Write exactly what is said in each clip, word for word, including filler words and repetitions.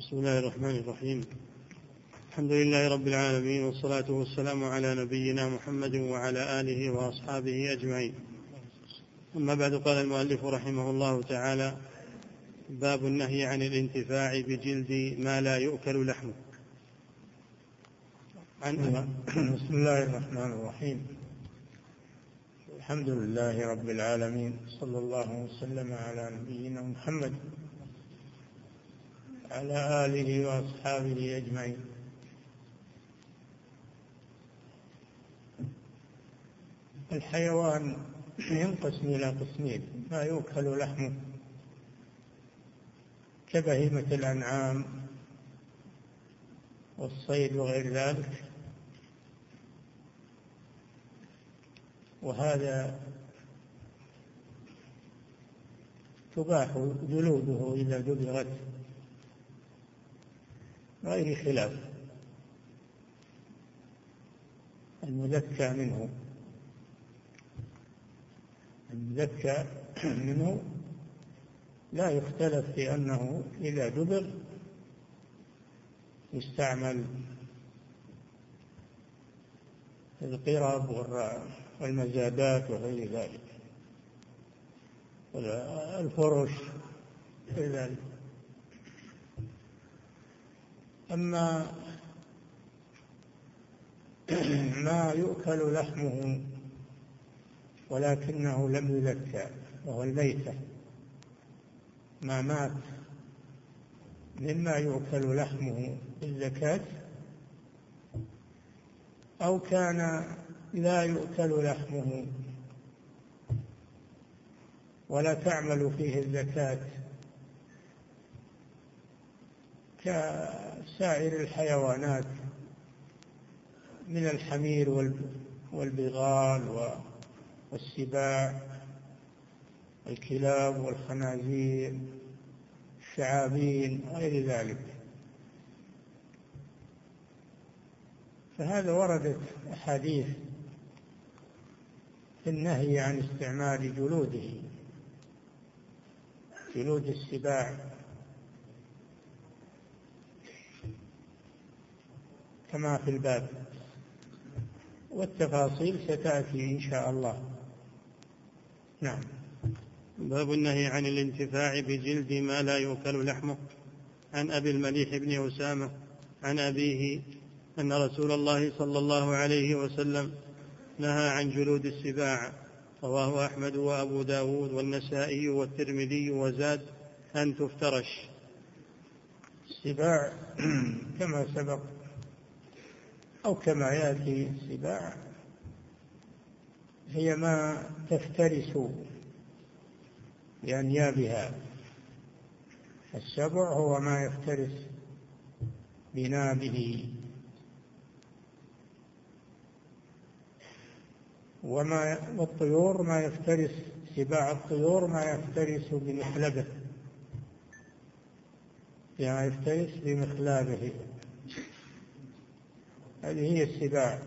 بسم الله الرحمن الرحيم. الحمد لله رب العالمين، والصلاة والسلام على نبينا محمد وعلى آله وأصحابه أجمعين. أما بعد، قال المؤلف رحمه الله تعالى: باب النهي عن الانتفاع بجلد ما لا يؤكل لحمه. عن بسم الله الرحمن الرحيم. الحمد لله رب العالمين، صلى الله وسلم على نبينا محمد على آله وأصحابه أجمعين. الحيوان ينقسم إلى قسمين: ما يؤكل لحمه كبهيمة الأنعام والصيد وغير ذلك، وهذا تباح جلوده إذا دبغت غير خلاف. المذكى منه المذكى منه لا يختلف في أنه إذا دبغ يستعمل القرب والمزادات وغير ذلك، الفرش غير ذلك. أما ما يؤكل لحمه ولكنه لم يذكى وهو الميتة، ما مات مما يؤكل لحمه بالزكاة، أو كان لا يؤكل لحمه ولا تعمل فيه الزكاة كسائر الحيوانات من الحمير والبغال والسباع، الكلاب والخنازير، الثعابين، غير ذلك. فهذا وردت أحاديث في النهي عن استعمال جلوده، جلود السباع، كما في الباب، والتفاصيل ستأتي إن شاء الله. نعم. باب النهي عن الانتفاع بجلد ما لا يؤكل لحمه. عن أبي المليح بن أسامة عن أبيه أن رسول الله صلى الله عليه وسلم نهى عن جلود السباع، رواه أحمد وأبو داود والنسائي والترمذي، وزاد أن تفترش. السباع كما سبق أو كما يأتي، السباع هي ما تفترس بأنيابها. السبع هو ما يفترس بنابه، وما والطيور ما يفترس، سباع الطيور ما يفترس بمخلبه، يعني يفترس بمخلبه، هذه هي السباع.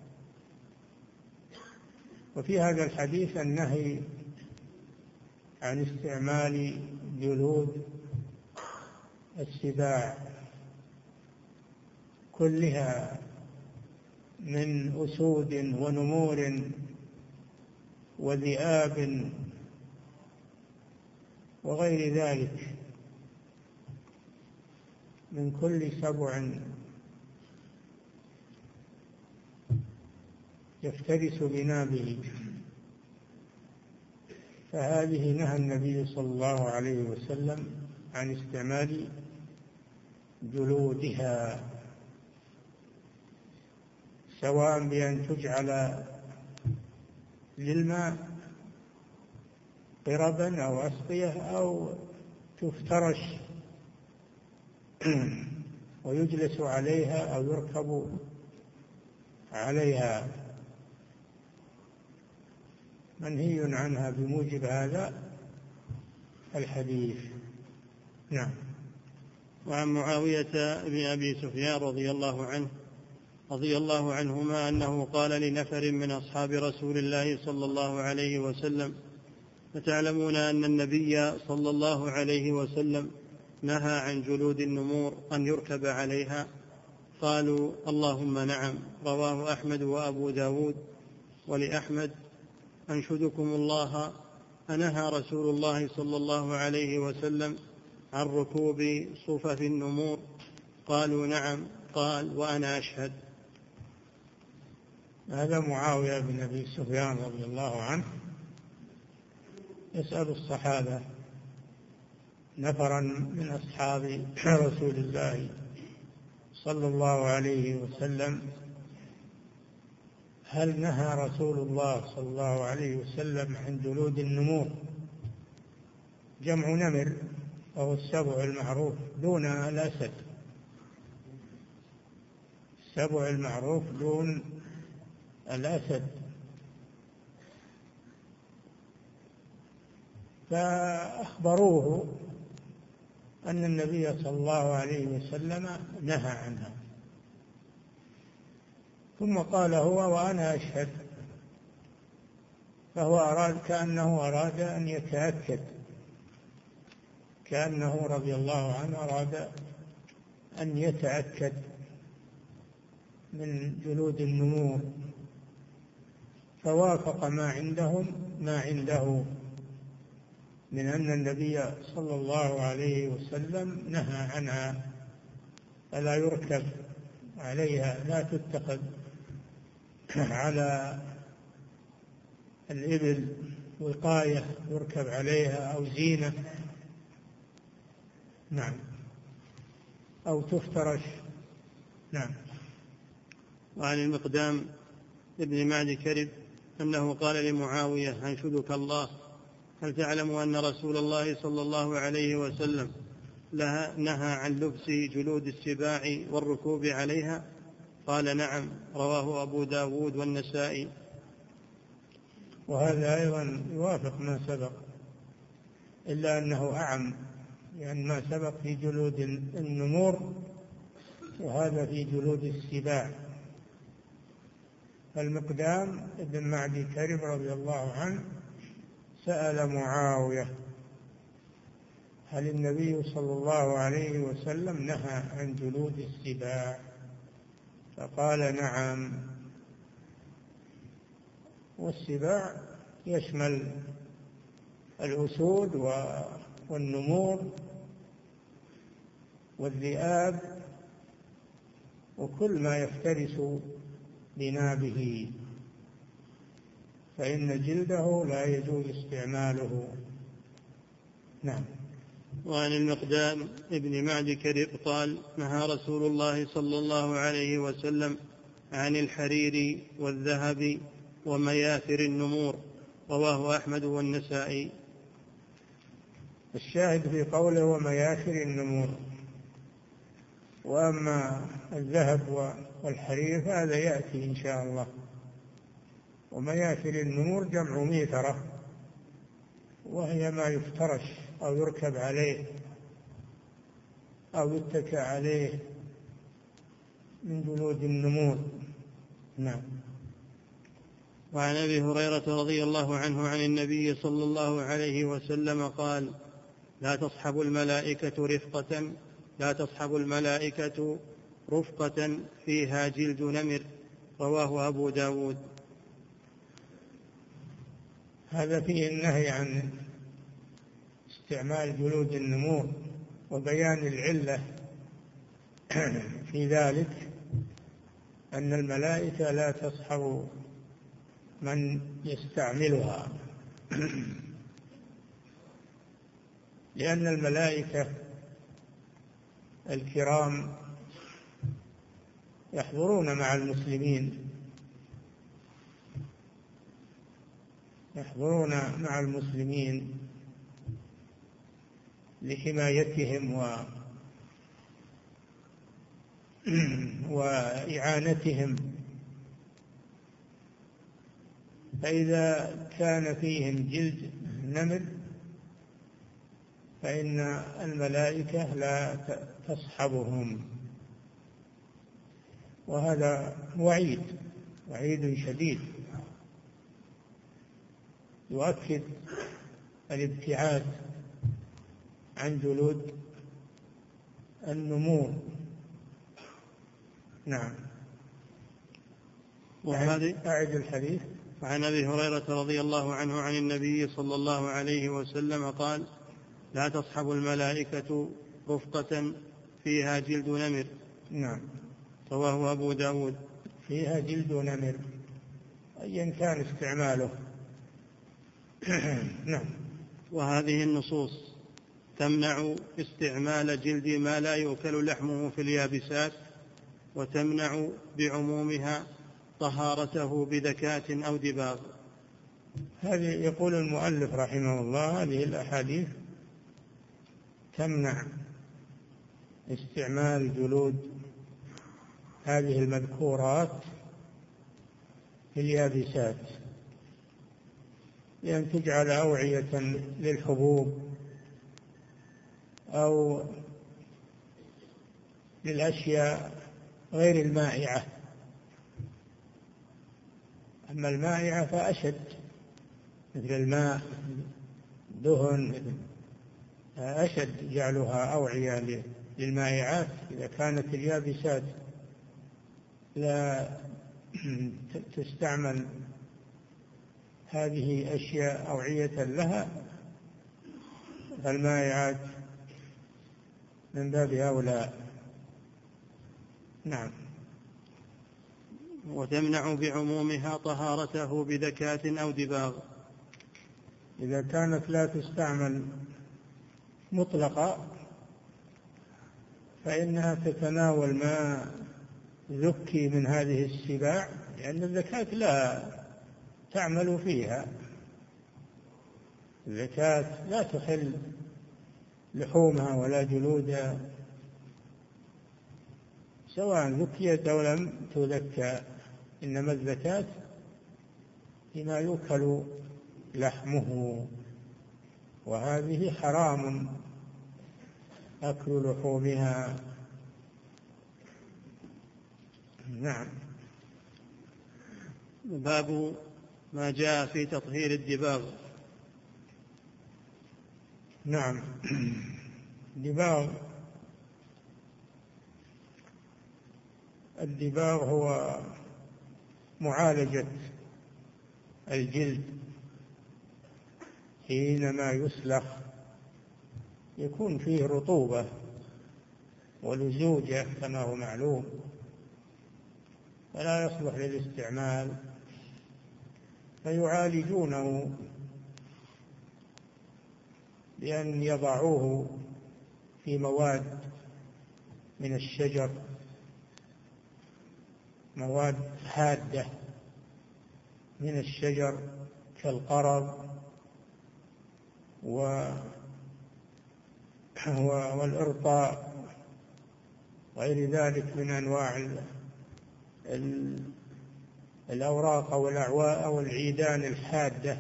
وفي هذا الحديث النهي عن استعمال جلود السباع كلها من أسود ونمور وذئاب وغير ذلك، من كل سبع يفترس بنابه، فهذه نهى النبي صلى الله عليه وسلم عن استعمال جلودها، سواء بأن تجعل للماء قربا أو أسقية، أو تفترش ويجلس عليها أو يركب عليها، منهي عنها بموجب هذا الحديث. نعم. وعن معاوية بن أبي سفيان رضي الله عنه رضي الله عنهما أنه قال لنفر من أصحاب رسول الله صلى الله عليه وسلم: فتعلمون أن النبي صلى الله عليه وسلم نهى عن جلود النمور أن يركب عليها؟ قالوا اللهم نعم. رواه أحمد وأبو داود. ولأحمد: أنشدكم الله، أنهى رسول الله صلى الله عليه وسلم عن ركوب صفف النمور؟ قالوا نعم. قال: وأنا أشهد. هذا معاوية بن أبي سفيان رضي الله عنه يسأل الصحابة، نفرا من أصحاب رسول الله صلى الله عليه وسلم: هل نهى رسول الله صلى الله عليه وسلم عن جلود النمور؟ جمع نمر وهو السبع المعروف دون الأسد، السبع المعروف دون الأسد. فأخبروه أن النبي صلى الله عليه وسلم نهى عنها، ثم قال هو: وأنا أشهد. فهو أراد كأنه أراد أن يتأكد، كأنه رضي الله عنه أراد أن يتأكد من جلود النمور، فوافق ما عندهم ما عنده من أن النبي صلى الله عليه وسلم نهى عنها، فلا يركب عليها، لا تتخذ على الإبل وقاية يركب عليها أو زينة، نعم، أو تفترش. نعم. وعن المقدام ابن معد كرب أنه قال لمعاوية: أنشدك الله، هل تعلم أن رسول الله صلى الله عليه وسلم نهى عن لبس جلود السباع والركوب عليها؟ قال: نعم. رواه أبو داود والنسائي. وهذا أيضا يوافق ما سبق، إلا أنه أعم، لأن ما سبق في جلود النمور وهذا في جلود السباع. فالمقدام ابن معدي كرب رضي الله عنه سأل معاوية: هل النبي صلى الله عليه وسلم نهى عن جلود السباع؟ فقال: نعم. والسباع يشمل الأسود والنمور والذئاب وكل ما يفترس بنابه، فإن جلده لا يجوز استعماله. نعم. وعن المقدام ابن معد كرب قال: نهى رسول الله صلى الله عليه وسلم عن الحرير والذهب ومياثر النمور. رواه أحمد والنسائي. الشاهد في قوله ومياثر النمور. وأما الذهب والحرير فهذا يأتي إن شاء الله. ومياثر النمور جمع ميثرة، وهي ما يفترش أو يركب عليه أو يتكى عليه من جلود النمور. نعم. وعن أبي هريرة رضي الله عنه عن النبي صلى الله عليه وسلم قال: لا تصحب الملائكة رفقة لا تصحب الملائكة رفقة فيها جلد نمر. رواه أبو داود. هذا فيه النهي عن استعمال جلود النمور وبيان العلة في ذلك، أن الملائكة لا تصحب من يستعملها لأن الملائكة الكرام يحضرون مع المسلمين يحضرون مع المسلمين لحمايتهم و وإعانتهم، فإذا كان فيهم جلد نمر فإن الملائكة لا تصحبهم، وهذا وعيد وعيد شديد يؤكد الابتعاد عن جلود النمور. نعم. وهذه أعد الحديث. وعن أبي هريرة رضي الله عنه عن النبي صلى الله عليه وسلم قال: لا تصحب الملائكة رفقة فيها جلد نمر. نعم. رواه أبو داود. فيها جلد نمر أيا كان استعماله. نعم. وهذه النصوص تمنع استعمال جلد ما لا يؤكل لحمه في اليابسات، وتمنع بعمومها طهارته بذكاة أو دباغ. هذه يقول المؤلف رحمه الله هذه الأحاديث تمنع استعمال جلود هذه المذكورات في اليابسات، لأن تجعل أوعية للحبوب أو للأشياء غير المائعة. أما المائعة فأشد، مثل الماء، دهن، أشد جعلها أوعية للمائعات إذا كانت اليابسات لا تستعمل هذه أشياء أوعية لها، فالمائعات من باب أولى. نعم. وتمنع بعمومها طهارته بذكاة أو دباغ. إذا كانت لا تستعمل مطلقة فإنها تتناول ما ذكي من هذه السباع، لأن الذكاة لا تعمل فيها، الذكاة لا تحل لحومها ولا جلودها سواء ذكيت أو لم تذكى، إنما الذكاة فيما يؤكل لحمه، وهذه حرام أكل لحومها. نعم. باب ما جاء في تطهير الدباغ. نعم. الدباغ الدباغ هو معالجة الجلد حينما يسلخ، يكون فيه رطوبة ولزوجة كما هو معلوم، فلا يصلح للاستعمال، فيعالجونه بأن يضعوه في مواد من الشجر، مواد حادة من الشجر كالقرض والإرطاء وغير ذلك من أنواع الأوراق والأعواء والعيدان الحادة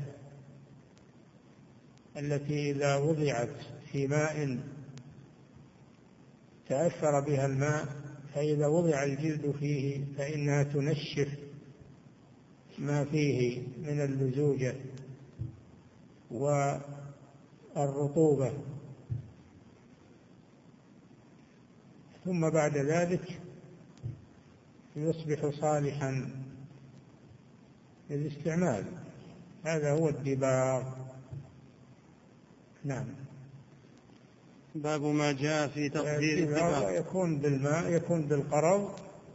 التي إذا وضعت في ماء تأثر بها الماء، فإذا وضع الجلد فيه فإنها تنشف ما فيه من اللزوجة والرطوبة، ثم بعد ذلك يصبح صالحا للاستعمال. هذا هو الدباغ. نعم. باب ما جاء في تطهير الدباغ. يكون بالماء، يكون بالقرض،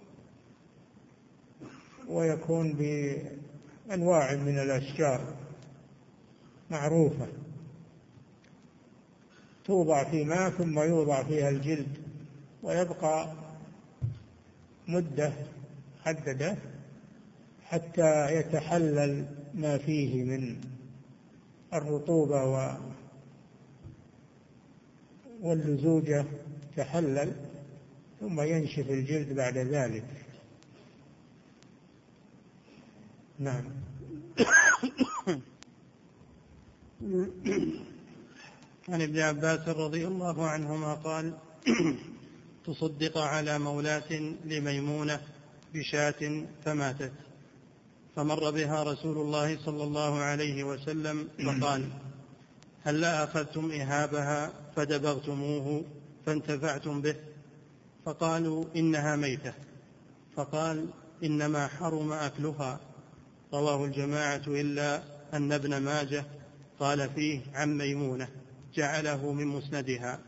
ويكون بأنواع من الأشجار معروفة توضع في ماء ثم يوضع فيها الجلد ويبقى مدة محددة حتى يتحلل ما فيه من الرطوبة واللزوجة تحلل، ثم ينشف الجلد بعد ذلك. نعم. عن ابن عباس رضي الله عنهما قال: تصدق على مولاة لميمونة بشاة فماتت، فمر بها رسول الله صلى الله عليه وسلم فقال: هل لا أخذتم إهابها فدبغتموه فانتفعتم به؟ فقالوا إنها ميتة، فقال إنما حرم أكلها، رواه الجماعة إلا أن ابن ماجه قال فيه عن ميمونة جعله من مسندها.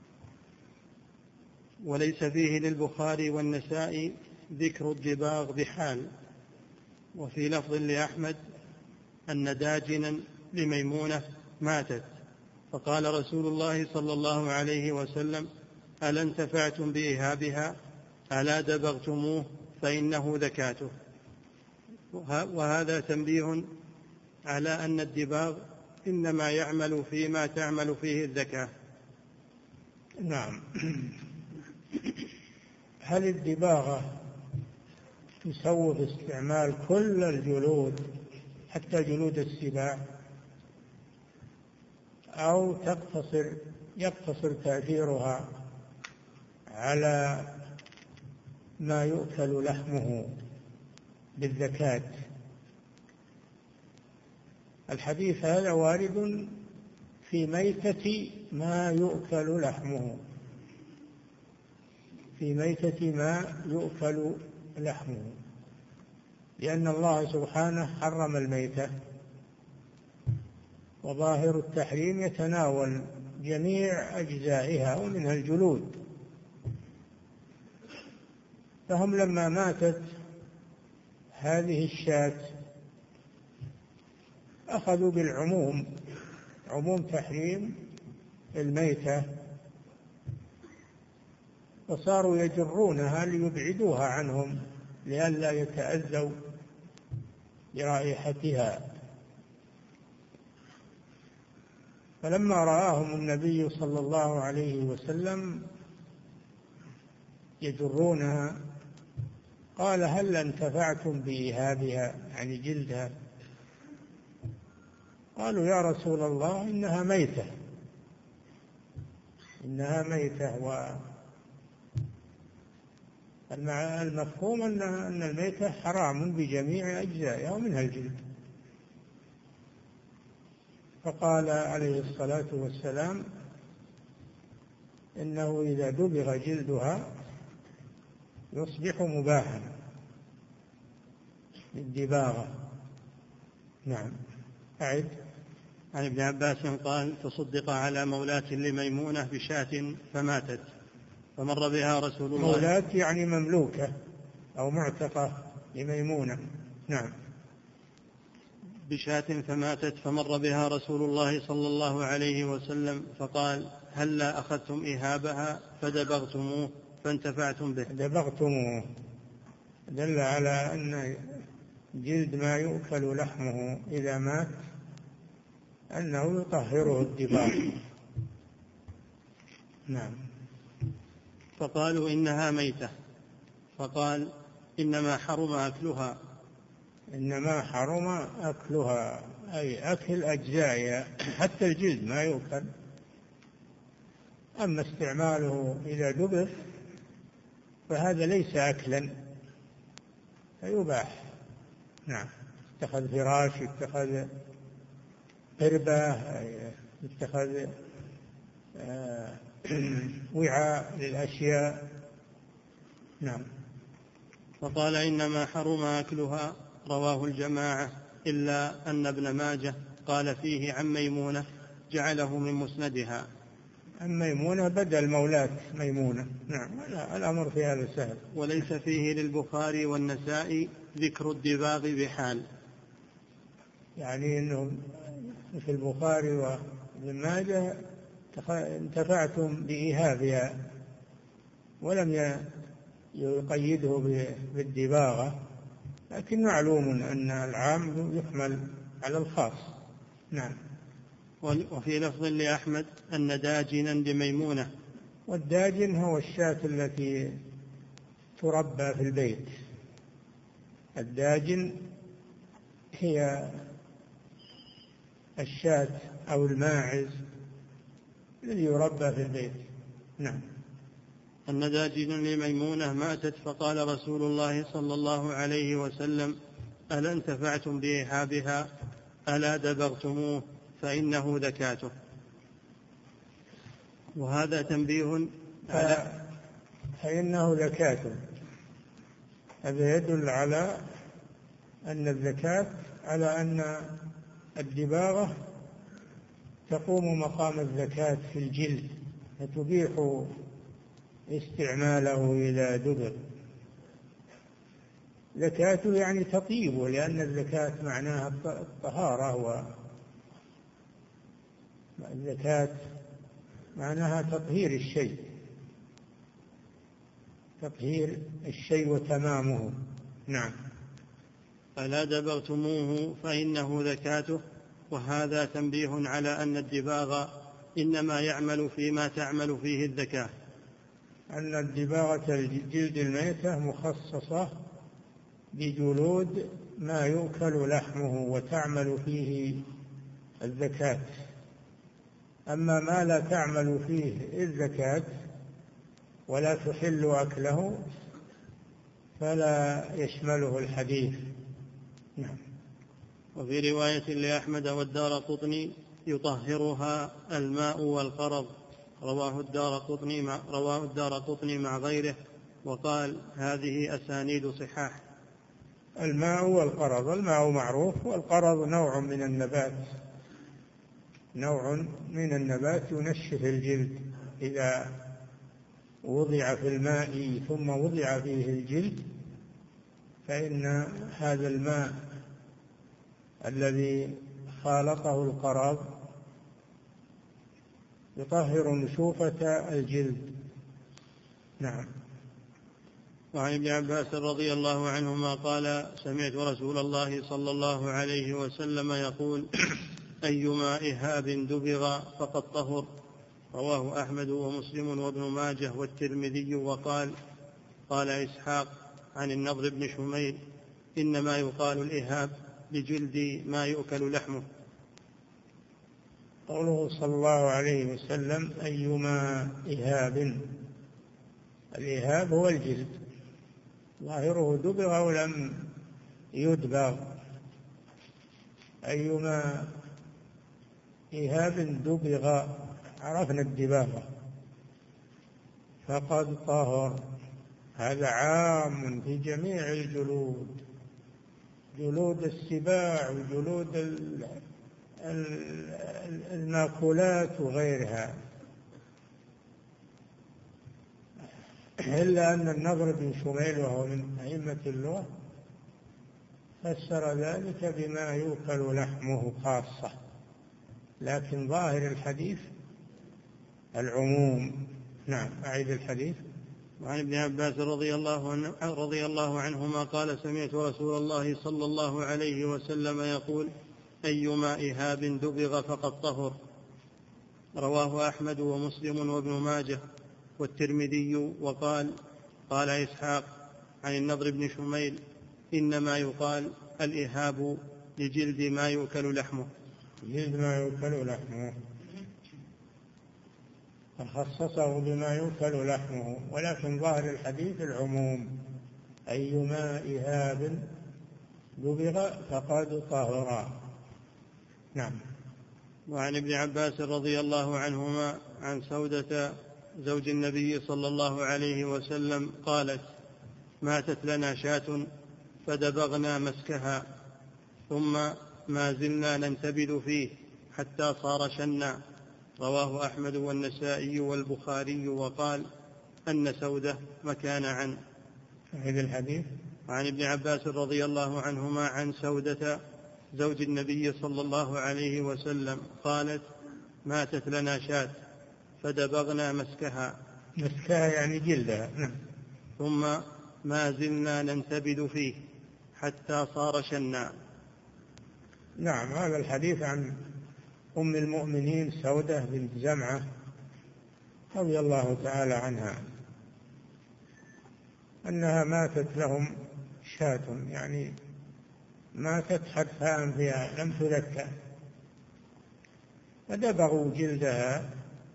وليس فيه للبخاري والنسائي ذكر الدباغ بحال. وفي لفظ لأحمد أن داجنا لميمونة ماتت، فقال رسول الله صلى الله عليه وسلم ألا انتفعتم بإهابها ألا دبغتموه فإنه ذكاته. وهذا تنبيه على أن الدباغ إنما يعمل فيما تعمل فيه الذكاة. نعم. هل الدباغة تسوف استعمال كل الجلود حتى جلود السباع، أو تقتصر يقتصر تأثيرها على ما يؤكل لحمه بالذكاة؟ الحديث هذا وارد في ميتة ما يؤكل لحمه، في ميتة ما يؤكل لحمه، لأن الله سبحانه حرم الميتة، وظاهر التحريم يتناول جميع أجزائها ومنها الجلود. فهم لما ماتت هذه الشاة أخذوا بالعموم، عموم تحريم الميتة، وصاروا يجرونها ليبعدوها عنهم لئلا يتأذوا برائحتها. فلما رآهم النبي صلى الله عليه وسلم يجرونها قال هل انتفعتم بإهابها، يعني جلدها؟ قالوا يا رسول الله إنها ميتة، إنها ميتة. والمفهوم أن الميتة حرام بجميع أجزائها ومنها الجلد. فقال عليه الصلاة والسلام إنه إذا دبغ جلدها يصبح مباحا بالدباغة. نعم. أعد. عن ابن عباس قال تصدق على مولاة لميمونة بشاة فماتت فمر بها رسول الله. مولاة يعني مملوكة أو معتقة لميمونة. نعم. بشاة فماتت فمر بها رسول الله صلى الله عليه وسلم فقال هلا أخذتم إهابها فدبغتموه فانتفعتم به. دبغتموه دل على أن جلد ما يؤكل لحمه إذا مات أنه يطهره الدباغ. نعم. فقالوا إنها ميتة، فقال إنما حرم أكلها. إنما حرم أكلها أي أكل أجزائها، حتى الجلد ما يؤكل. أما استعماله إذا دبغ فهذا ليس أكلا فيباح. نعم. اتخذ فراش، اتخذ قربة، اتخذ وعاء للأشياء. نعم. فقال إنما حرم أكلها، رواه الجماعة إلا أن ابن ماجه قال فيه عن ميمونة جعله من مسندها. عن ميمونة بدل مولاة ميمونة. نعم. الأمر في هذا سهل. وليس فيه للبخاري والنسائي ذكر الدباغ بحال، يعني أنه في البخاري وابن ماجه انتفعتم بإيهابها ولم يقيده بالدباغة، لكن معلوم أن العام يحمل على الخاص. نعم. وفي لفظ لأحمد أن داجنا لميمونة. والداجن هو الشاة التي تربى في البيت. الداجن هي الشاة أو الماعز الذي يربى في البيت. نعم. أن داجنا لميمونة ماتت فقال رسول الله صلى الله عليه وسلم ألا انتفعتم بإيهابها ألا دبغتموه فإنه ذكاته. وهذا تنبيه على فإنه زكاة. هذا يدل على أن الزكاة على أن الدباغة تقوم مقام الزكاة في الجلد، فتبيح استعماله إلى دبر. زكاته يعني تطيبه، لأن الزكاة معناها الطهارة، والزكاة معناها تطهير الشيء، تطهير الشيء وتمامه. نعم. فلا دبغتموه فإنه زكاته. وهذا تنبيه على أن الدباغ إنما يعمل فيما تعمل فيه الزكاة، أن الدباغة الجلد الميتة مخصصة بجلود ما يؤكل لحمه وتعمل فيه الزكاة. أما ما لا تعمل فيه الزكاة ولا تحل أكله فلا يشمله الحديث. نعم. وفي رواية لأحمد والدارقطني يطهرها الماء والقرض، رواه الدارقطني مع, رواه الدارقطني مع غيره، وقال هذه أسانيد صحاح. الماء والقرض، الماء معروف، والقرض نوع من النبات، نوع من النبات ينشف الجلد. إذا وضع في الماء ثم وضع فيه الجلد فإن هذا الماء الذي خالطه القرض يطهر نشوفة الجلد. نعم. وعن ابن عباس رضي الله عنهما قال سمعت رسول الله صلى الله عليه وسلم يقول أيما إهاب دبغ فقد طهر، رواه أحمد ومسلم وابن ماجه والترمذي. وقال قال إسحاق عن النضر بن شميل إنما يقال الإهاب لجلد ما يؤكل لحمه. قوله صلى الله عليه وسلم أيما إهاب، الإهاب هو الجلد، ظاهره دبغ أو لم يدبغ. أيما إهاب دبغ، عرفنا الدباغة، فقد طهر. هذا عام في جميع الجلود، جلود السباع وجلود المأكولات وغيرها، إلا أن النضر بن شميل وهو من أئمة اللغة فسر ذلك بما يؤكل لحمه خاصة، لكن ظاهر الحديث العموم. نعم. أعيد الحديث. وعن ابن عباس رضي الله عنه رضي الله عنهما قال سمعت رسول الله صلى الله عليه وسلم يقول أيما إهاب دبغ فقد طهر، رواه أحمد ومسلم وابن ماجه والترمذي. وقال قال إسحاق عن النضر بن شميل إنما يقال الإهاب لجلد ما يؤكل لحمه. جلد ما يؤكل لحمه، فخصصه بما يؤكل لحمه، ولكن ظاهر الحديث العموم. أيما إهاب دبغ فقد طهر. نعم. وعن ابن عباس رضي الله عنهما عن سودة زوج النبي صلى الله عليه وسلم قالت ماتت لنا شاة فدبغنا مسكها ثم ما زلنا ننتبذ فيه حتى صار شنا، رواه أحمد والنسائي والبخاري. وقال أن سودة مكان عن. هذا الحديث عن ابن عباس رضي الله عنهما عن سودة زوج النبي صلى الله عليه وسلم قالت ماتت لنا شاة فدبغنا مسكها. مسكها يعني جلدها. ثم ما زلنا ننتبذ فيه حتى صار شنا. نعم. هذا الحديث عن أم المؤمنين سودة بنت زمعة رضي الله تعالى عنها أنها ماتت لهم شاة، يعني ماتت حتفاء فيها لم تذكى، فدبغوا جلدها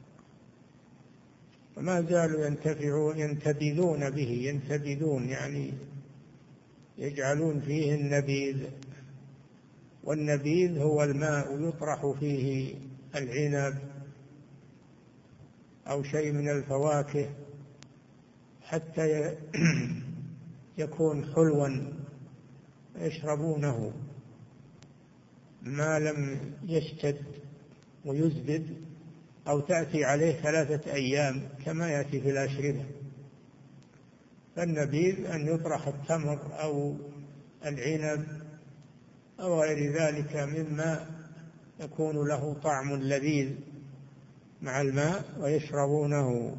وما زالوا ينتفعون ينتبذون به. ينتبذون يعني يجعلون فيه النبيذ، والنبيذ هو الماء يطرح فيه العنب أو شيء من الفواكه حتى يكون حلوا يشربونه ما لم يشتد ويزبد، أو تأتي عليه ثلاثة أيام كما يأتي في الأشربة. فالنبيذ أن يطرح التمر أو العنب أو غير ذلك مما يكون له طعم لذيذ مع الماء ويشربونه.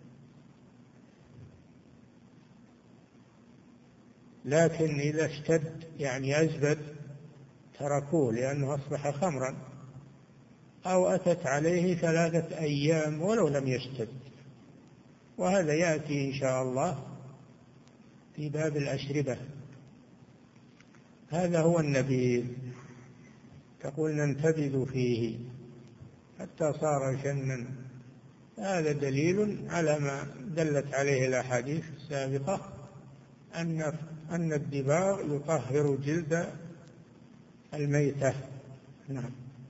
لكن إذا اشتد يعني أزبد تركوه لأنه أصبح خمرا، أو أتت عليه ثلاثة أيام ولو لم يشتد، وهذا يأتي إن شاء الله في باب الأشربة. هذا هو النبيذ، تقول ننتبذ فيه حتى صار شنا. هذا دليل على ما دلت عليه الأحاديث السابقة أن أن الدباغ يطهر جلد الميتة. نعم.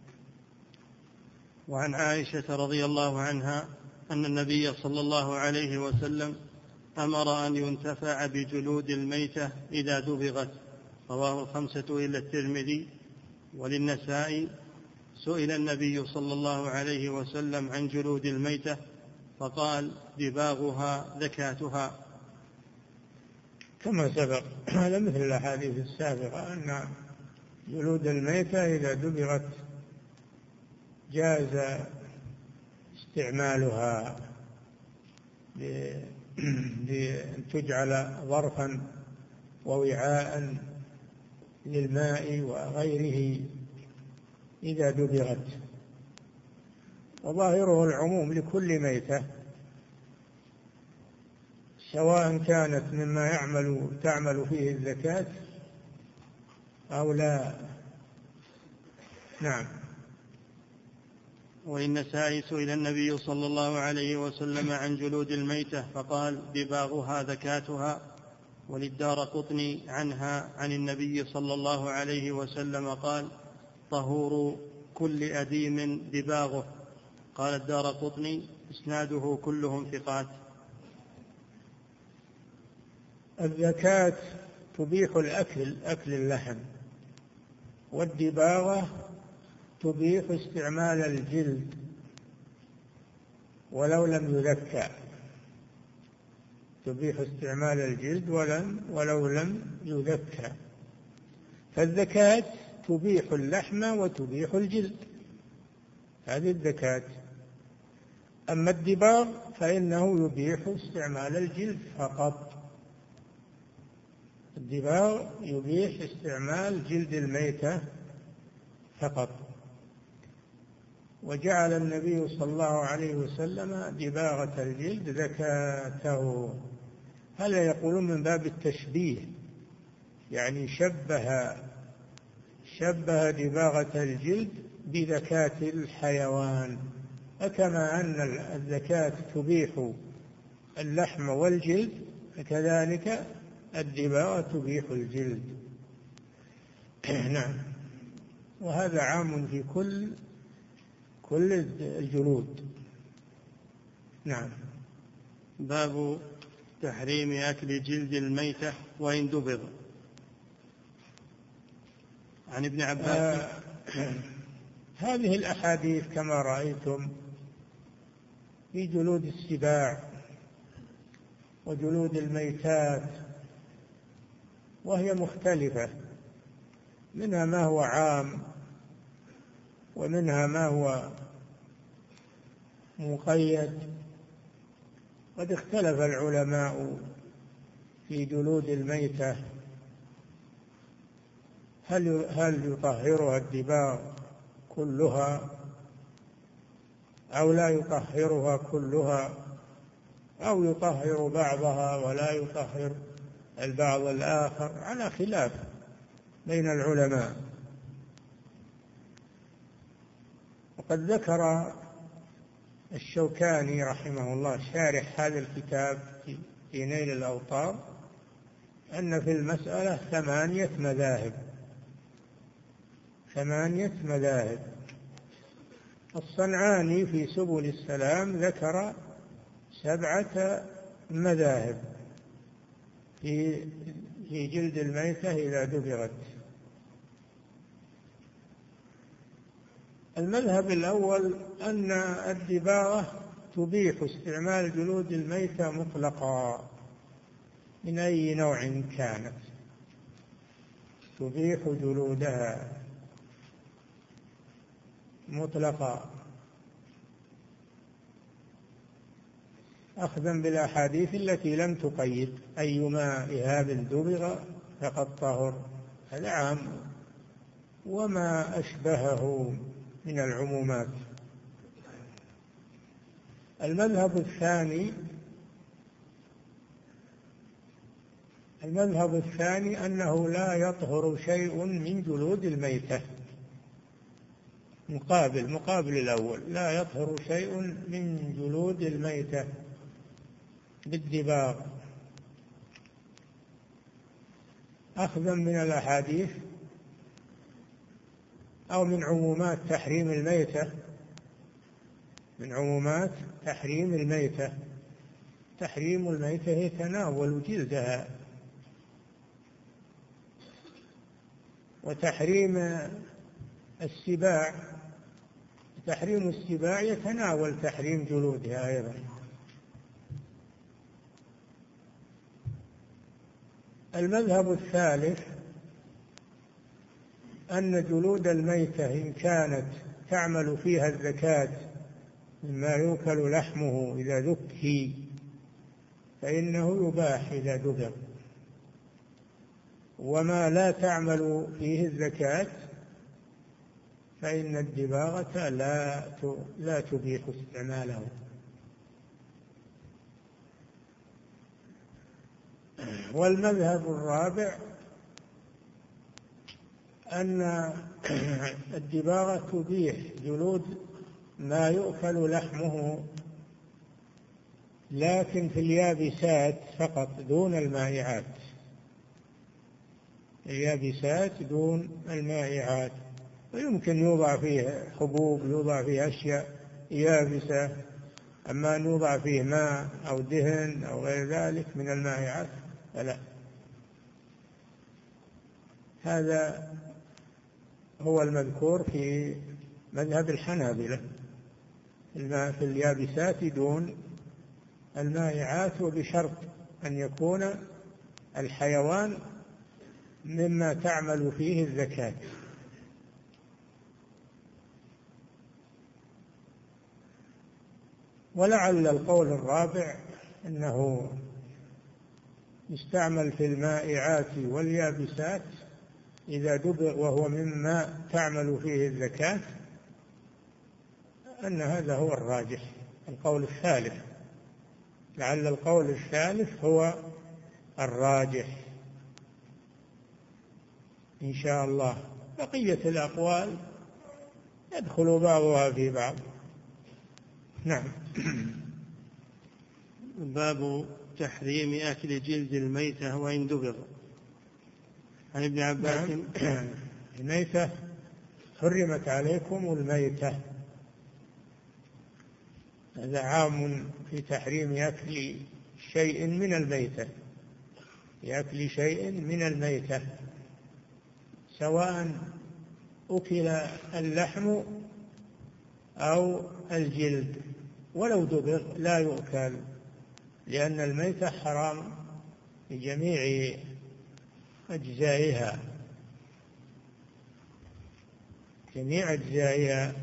وعن عائشة رضي الله عنها أن النبي صلى الله عليه وسلم أمر أن ينتفع بجلود الميتة إذا دبغت، رواه الخمسة إلا الترمذي. وللنسائي سئل النبي صلى الله عليه وسلم عن جلود الميتة فقال دباغها ذكاتها. كما سبق هذا مثل الأحاديث السابقة أن جلود الميتة إذا دبغت جاز استعمالها بأن تجعل ظرفا ووعاء للماء وغيره إذا دبغت، وظاهره العموم لكل ميتة سواء كانت مما يعمل تعمل فيه الزكاة أو لا. نعم. وللنسائي سئل النبي صلى الله عليه وسلم عن جلود الميتة فقال دباغها ذكاتها. وللدارقطني عنها عن النبي صلى الله عليه وسلم قال طهور كل أديم دباغه. قال الدارقطني إسناده كلهم ثقات. الزكاة تبيح الأكل أكل اللحم، والدباغة تبيح استعمال الجلد ولو لم يذكى، تبيح استعمال الجلد ولم ولو لم يذكى. فالزكاة تبيح اللحم وتبيح الجلد، هذه الزكاة. أما الدباغ فإنه يبيح استعمال الجلد فقط. الدباغ يبيح استعمال جلد الميتة فقط. وجعل النبي صلى الله عليه وسلم دباغة الجلد زكاته. هذا يقولون من باب التشبيه، يعني شبه شبه دباغة الجلد بزكاة الحيوان. فكما أن الزكاة تبيح اللحم والجلد فكذلك الدباغة تبيح الجلد. نعم. وهذا عام في كل كل الجلود. نعم. باب تحريم أكل جلد الميتة وإن دبغ. عن ابن عباس آه هذه الأحاديث كما رأيتم في جلود السباع وجلود الميتات، وهي مختلفة، منها ما هو عام ومنها ما هو مقيد. قد اختلف العلماء في جلود الميتة، هل هل يطهرها الدباغ كلها أو لا يطهرها كلها، أو يطهر بعضها ولا يطهر البعض الآخر، على خلاف بين العلماء. وقد ذكر الشوكاني رحمه الله شارح هذا الكتاب في نيل الأوطار أن في المسألة ثمانية مذاهب ثمانية مذاهب. الصنعاني في سبل السلام ذكر سبعة مذاهب، في في جلد الميتة إذا دبغت. المذهب الأول أن الدباغة تبيح استعمال جلود الميتة مطلقا من أي نوع كانت، تبيح جلودها مطلقا أخذا بالأحاديث التي لم تقيد أيما إهاب دبغ فقد طهر، هذا عام، وما أشبهه من العمومات. المذهب الثاني المذهب الثاني أنه لا يطهر شيء من جلود الميتة، مقابل مقابل الأول، لا يطهر شيء من جلود الميتة بالدباغ أخذا من الأحاديث أو من عمومات تحريم الميتة، من عمومات تحريم الميتة. تحريم الميتة يتناول جلدها، وتحريم السباع تحريم السباع يتناول تحريم جلودها أيضا. المذهب الثالث أن جلود الميتة إن كانت تعمل فيها الزكاة مما يؤكل لحمه إذا ذكي فإنه يباح إذا دبغ، وما لا تعمل فيه الزكاة فإن الدباغة لا لا تبيح استعماله. والمذهب الرابع أن الدباغة تبيح جلود ما يؤكل لحمه لكن في اليابسات فقط دون المائعات، اليابسات دون المائعات، ويمكن يوضع فيه حبوب، يوضع فيه أشياء يابسة، أما أن يوضع فيه ماء أو دهن أو غير ذلك من المائعات فلا. هذا هو المذكور في مذهب الحنابلة، الماء في اليابسات دون المائعات، وبشرط أن يكون الحيوان مما تعمل فيه الزكاة. ولعل القول الرابع أنه يستعمل في المائعات واليابسات إذا دبغ وهو مما تعمل فيه الزكاة، أن هذا هو الراجح، القول الثالث، لعل القول الثالث هو الراجح إن شاء الله. بقية الأقوال يدخل بعضها في بعض. نعم. باب تحريم أكل جلد الميتة وإن دبغ. عن ابن عباس نعم. الميتة حرمت عليكم الميتة، هذا عام في تحريم أكل شيء من الميتة، يأكل شيء من الميتة سواء أكل اللحم أو الجلد، ولو دبغ لا يؤكل، لأن الميتة حرام في جميع أجزائها، جميع أجزائها.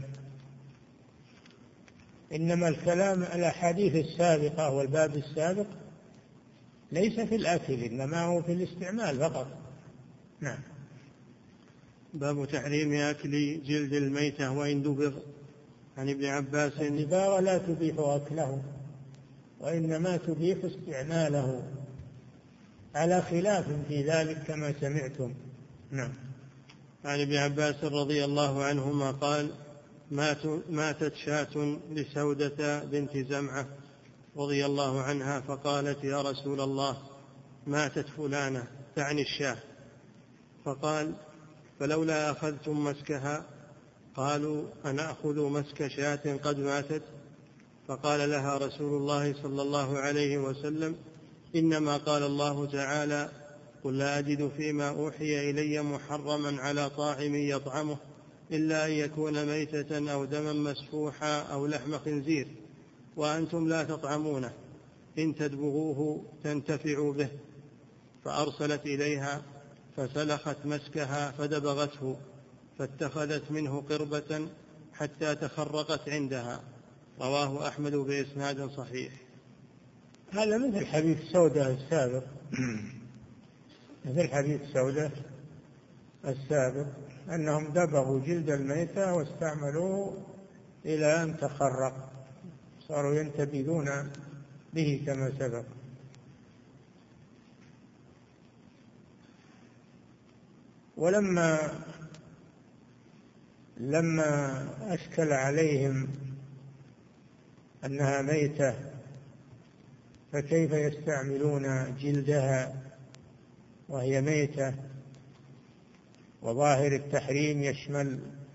إنما الكلام الأحاديث السابقة والباب السابق ليس في الأكل، إنما هو في الاستعمال فقط. نعم. باب تحريم أكل جلد الميتة وإن دبغ. عن ابن عباس الدباغة لا تبيح أكله، وإنما تبيح استعماله، على خلاف في ذلك كما سمعتم. نعم. عن ابن عباس رضي الله عنهما قال: ماتت شاة لسودة بنت زمعة رضي الله عنها، فقالت: يا رسول الله، ماتت فلانة، تعني الشاة. فقال: فلولا أخذتم مسكها؟ قالوا: أنأخذ مسك شاة قد ماتت؟ فقال لها رسول الله صلى الله عليه وسلم: إنما قال الله تعالى: قل لا أجد فيما أوحي إلي محرما على طاعم يطعمه إلا أن يكون ميتة أو دما مسفوحا أو لحم خنزير وأنتم لا تطعمونه إن تدبغوه تنتفعوا به. فأرسلت إليها فسلخت مسكها فدبغته فاتخذت منه قربة حتى تخرقت عندها. رواه أحمد بإسناد صحيح. هذا مثل حديث سودة السابق مثل حديث سودة السابق أنهم دبغوا جلد الميتة واستعملوه إلى أن تخرق، صاروا ينتبذون به كما سبق. ولما لما أشكل عليهم أنها ميتة فكيف يستعملون جلدها وهي ميتة، وظاهر التحريم يشمل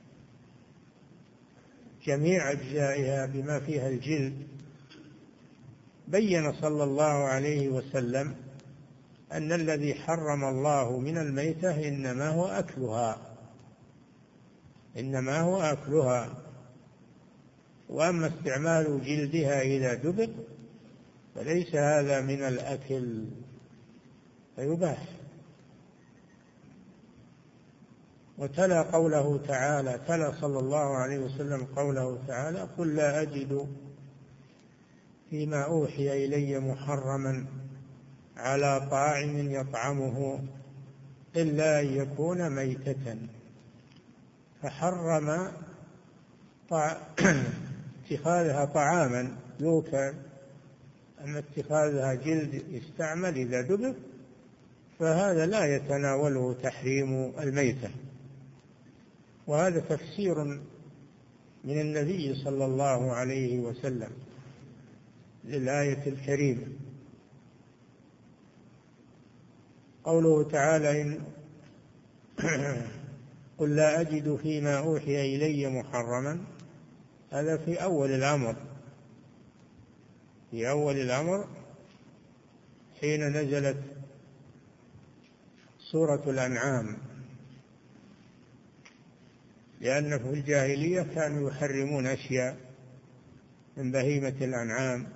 جميع أجزائها بما فيها الجلد، بين صلى الله عليه وسلم أن الذي حرم الله من الميتة إنما هو أكلها إنما هو أكلها وأما استعمال جلدها إذا دبغ فليس هذا من الأكل فيباح. وتلا قوله تعالى تلا صلى الله عليه وسلم قوله تعالى: قل لا أجد فيما أوحي إلي محرما على طاعم يطعمه إلا أن يكون ميتة. فحرم اتخاذها طعاما يؤكل، أما اتخاذها جلد يستعمل إذا دبغ فهذا لا يتناوله تحريم الميتة. وهذا تفسير من النبي صلى الله عليه وسلم للآية الكريمة. قوله تعالى: إن قل لا أجد فيما أوحي إلي محرما، هذا في أول الأمر في أول الأمر حين نزلت سورة الأنعام، لأن في الجاهلية كانوا يحرمون أشياء من بهيمة الأنعام،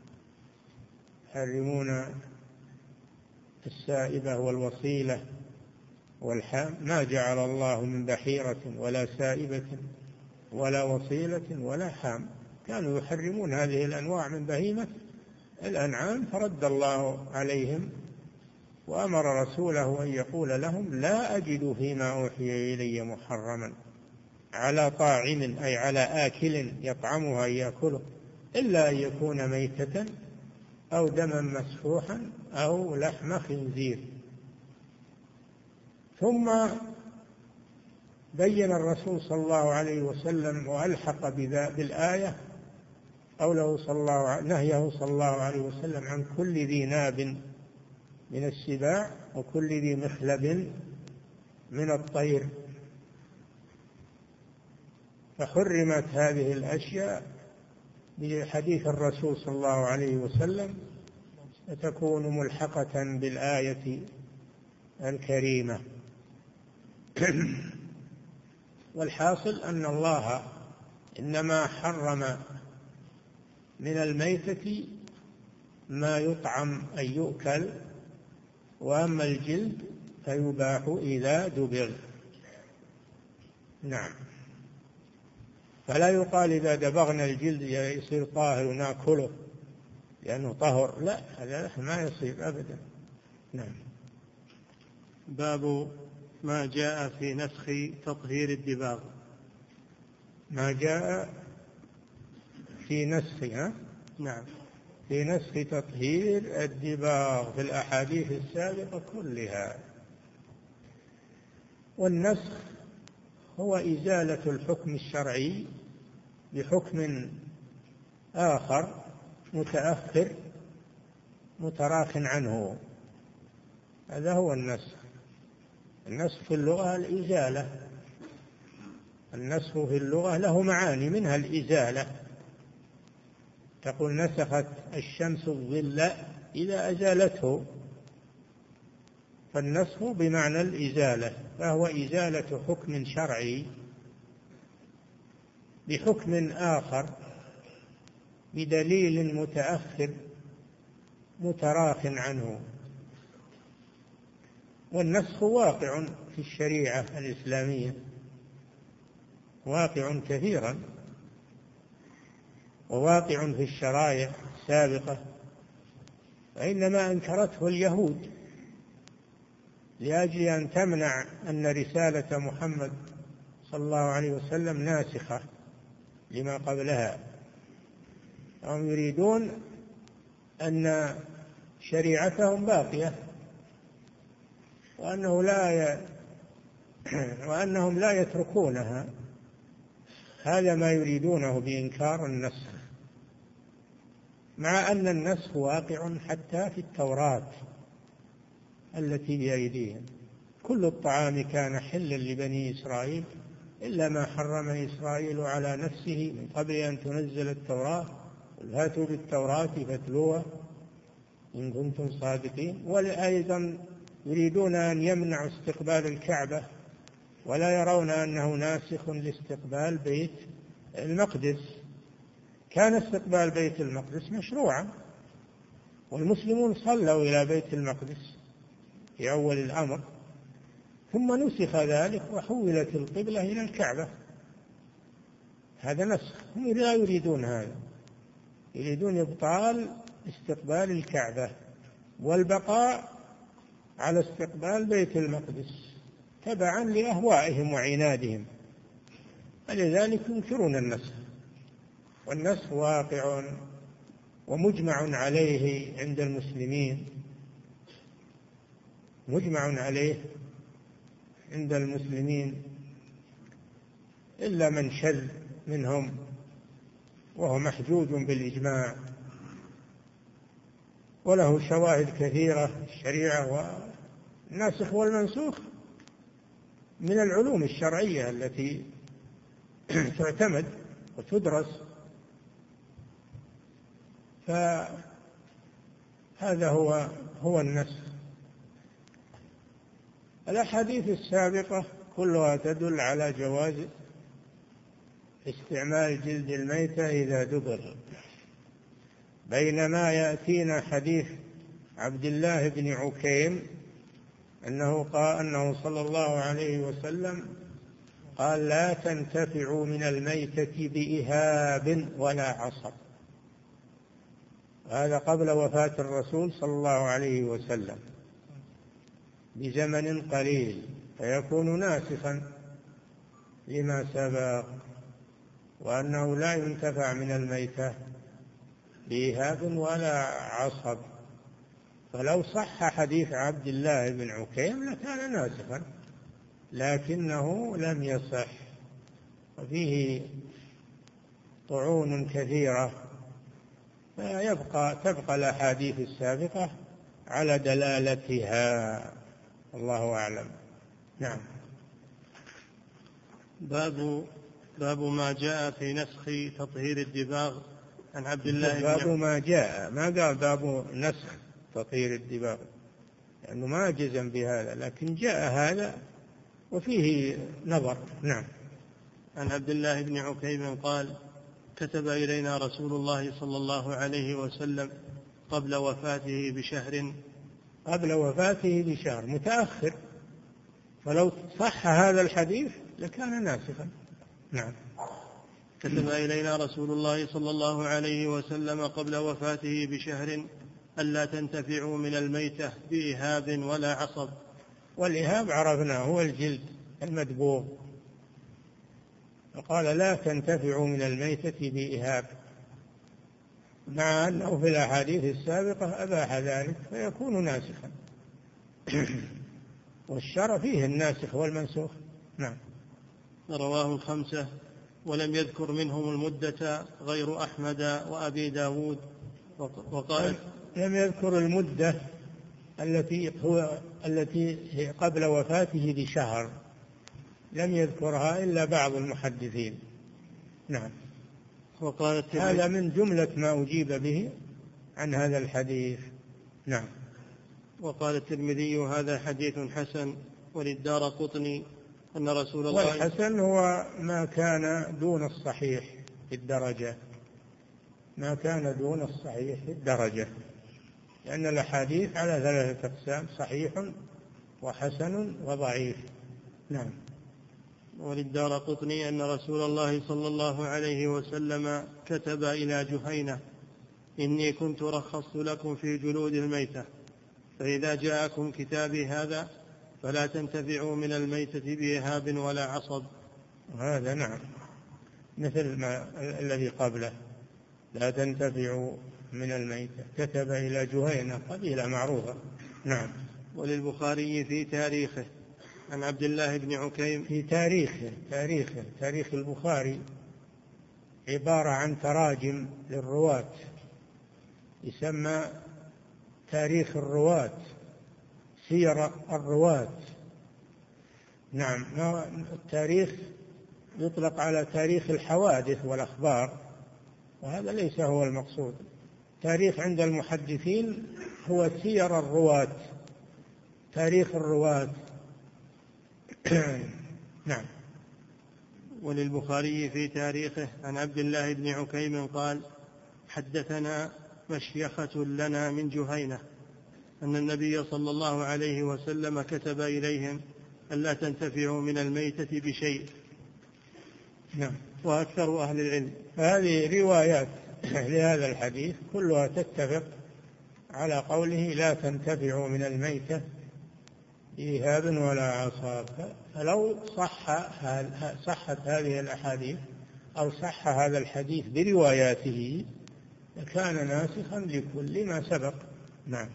يحرمون السائبة والوصيلة والحام، ما جعل الله من بحيرة ولا سائبة ولا وصيلة ولا حام، كانوا يحرمون هذه الأنواع من بهيمة الأنعام، فرد الله عليهم وأمر رسوله أن يقول لهم: لا أجد فيما أوحي إلي محرما على طاعم، أي على آكل يطعمها يأكله، إلا أن يكون ميتة أو دما مسفوحا أو لحم خنزير. ثم بين الرسول صلى الله عليه وسلم وألحق بالآية قوله صلى الله نهيه صلى الله عليه وسلم عن كل ذي ناب من السباع وكل ذي مخلب من الطير، فحرمت هذه الأشياء بحديث الرسول صلى الله عليه وسلم فتكون ملحقة بالآية الكريمة. والحاصل أن الله إنما حرم من الميتة ما يطعم أن يؤكل، وأما الجلد فيباح إذا دبغ. نعم. فلا يقال إذا دبغنا الجلد يصير طاهر ونأكله لأنه طهر، لا، هذا ما يصير أبدا. نعم. باب ما جاء في نسخ تطهير الدباغ. ما جاء في نسخها نعم في نسخ تطهير الدباغ في الأحاديث السابقة كلها. والنسخ هو إزالة الحكم الشرعي بحكم آخر متأخر متراخ عنه، هذا هو النسخ. النسخ في اللغة الإزالة، النسخ في اللغة له معاني منها الإزالة، تقول نسخت الشمس الظل إذا أزالته، فالنسخ بمعنى الإزالة، فهو إزالة حكم شرعي بحكم آخر بدليل متأخر متراخ عنه. والنسخ واقع في الشريعة الإسلامية، واقع كثيرا، وواقع في الشرائع السابقة، وإنما أنكرته اليهود لأجل أن تمنع أن رسالة محمد صلى الله عليه وسلم ناسخة لما قبلها. هم يريدون أن شريعتهم باقية، وأنه لا ي... وأنهم لا يتركونها. هذا ما يريدونه بإنكار النسخ، مع أن النسخ واقع حتى في التوراة التي بأيديهم. كل الطعام كان حلا لبني إسرائيل إلا ما حرم إسرائيل على نفسه من قبل أن تنزل التوراة، قل هاتوا بالتوراة فاتلوها إن كنتم صادقين. وأيضا يريدون أن يمنعوا استقبال الكعبة، ولا يرون أنه ناسخ لاستقبال بيت المقدس. كان استقبال بيت المقدس مشروعا، والمسلمون صلوا إلى بيت المقدس في أول الأمر، ثم نسخ ذلك وحولت القبلة إلى الكعبة. هذا نسخ. هم لا يريدون هذا، يريدون إبطال استقبال الكعبة والبقاء على استقبال بيت المقدس تبعا لأهوائهم وعنادهم، فلذلك ينكرون النسخ. والنسخ واقع ومجمع عليه عند المسلمين، مجمع عليه عند المسلمين إلا من شذ منهم وهو محجوج بالإجماع، وله شواهد كثيرة في الشريعة. والناسخ والمنسوخ من العلوم الشرعية التي تعتمد وتدرس، فهذا هو هو النسخ. الأحاديث السابقة كلها تدل على جواز استعمال جلد الميتة إذا دبر، بينما يأتينا حديث عبد الله بن عكيم أنه قال أنه صلى الله عليه وسلم قال لا تنتفعوا من الميتة بإهاب ولا عصب. هذا قبل وفاة الرسول صلى الله عليه وسلم بزمن قليل، فيكون ناسخا لما سبق، وأنه لا ينتفع من الميتة بإهاب ولا عصب. فلو صح حديث عبد الله بن عكيم لكان ناسخا، لكنه لم يصح، وفيه طعون كثيرة، فيبقى تبقى الأحاديث السابقة على دلالتها. الله أعلم. نعم. باب باب ما جاء في نسخ تطهير الدباغ. عن عبد الله باب ما جاء، ما قال باب نسخ تطهير الدباغ، لأنه ما جزم بهذا، لكن جاء هذا وفيه نظر. نعم. عن عبد الله بن عكيم قال كتب إلينا رسول الله صلى الله عليه وسلم قبل وفاته بشهر. قبل وفاته بشهر متأخر، فلو صح هذا الحديث لكان ناسخا. نعم. كتب إلينا رسول الله صلى الله عليه وسلم قبل وفاته بشهر ألا تنتفعوا من الميتة بإهاب ولا عصب. والإهاب عرفناه هو الجلد المدبوغ، وقال لا تنتفعوا من الميتة بإهاب، مع أنه في الأحاديث السابقة أباح ذلك فيكون ناسخا. والشرع فيه الناسخ والمنسوخ. نعم. رواه الخمسة ولم يذكر منهم المدة غير أحمد وأبي داود. وقال لم يذكر المدة التي هو التي هي قبل وفاته بشهر، لم يذكرها إلا بعض المحدثين. نعم. وقال هذا من جملة ما أجيب به عن هذا الحديث، نعم. وقال الترمذي هذا حديث حسن. وللدارقطني أن رسول الله والحسن هو ما كان دون الصحيح في الدرجة، ما كان دون الصحيح في الدرجة، لأن الأحاديث على ثلاثة أقسام: صحيح وحسن وضعيف. نعم. وللدارقطني أن رسول الله صلى الله عليه وسلم كتب إلى جهينة: إني كنت رخصت لكم في جلود الميتة، فإذا جاءكم كتابي هذا فلا تنتفعوا من الميتة بإهاب ولا عصب. هذا نعم مثل ما الذي قبله: لا تنتفعوا من الميتة. كتب إلى جهينة قبيلة معروفة. نعم. وللبخاري في تاريخه عن عبد الله بن عكيم في تاريخه تاريخه تاريخ البخاري عبارة عن تراجم للرواة، يسمى تاريخ الرواة، سير الرواة. نعم. التاريخ يطلق على تاريخ الحوادث والأخبار، وهذا ليس هو المقصود. تاريخ عند المحدثين هو سير الرواة، تاريخ الرواة. نعم. وللبخاري في تاريخه عن عبد الله بن عكيم قال: حدثنا مشيخة لنا من جهينة أن النبي صلى الله عليه وسلم كتب إليهم ألا تنتفعوا من الميتة بشيء. نعم. وأكثر أهل العلم. هذه روايات لهذا الحديث كلها تتفق على قوله: لا تنتفعوا من الميتة بإهاب ولا عصاب. فلو صح صحت هذه الأحاديث أو صح هذا الحديث برواياته لكان ناسخا لكل ما سبق. نعم.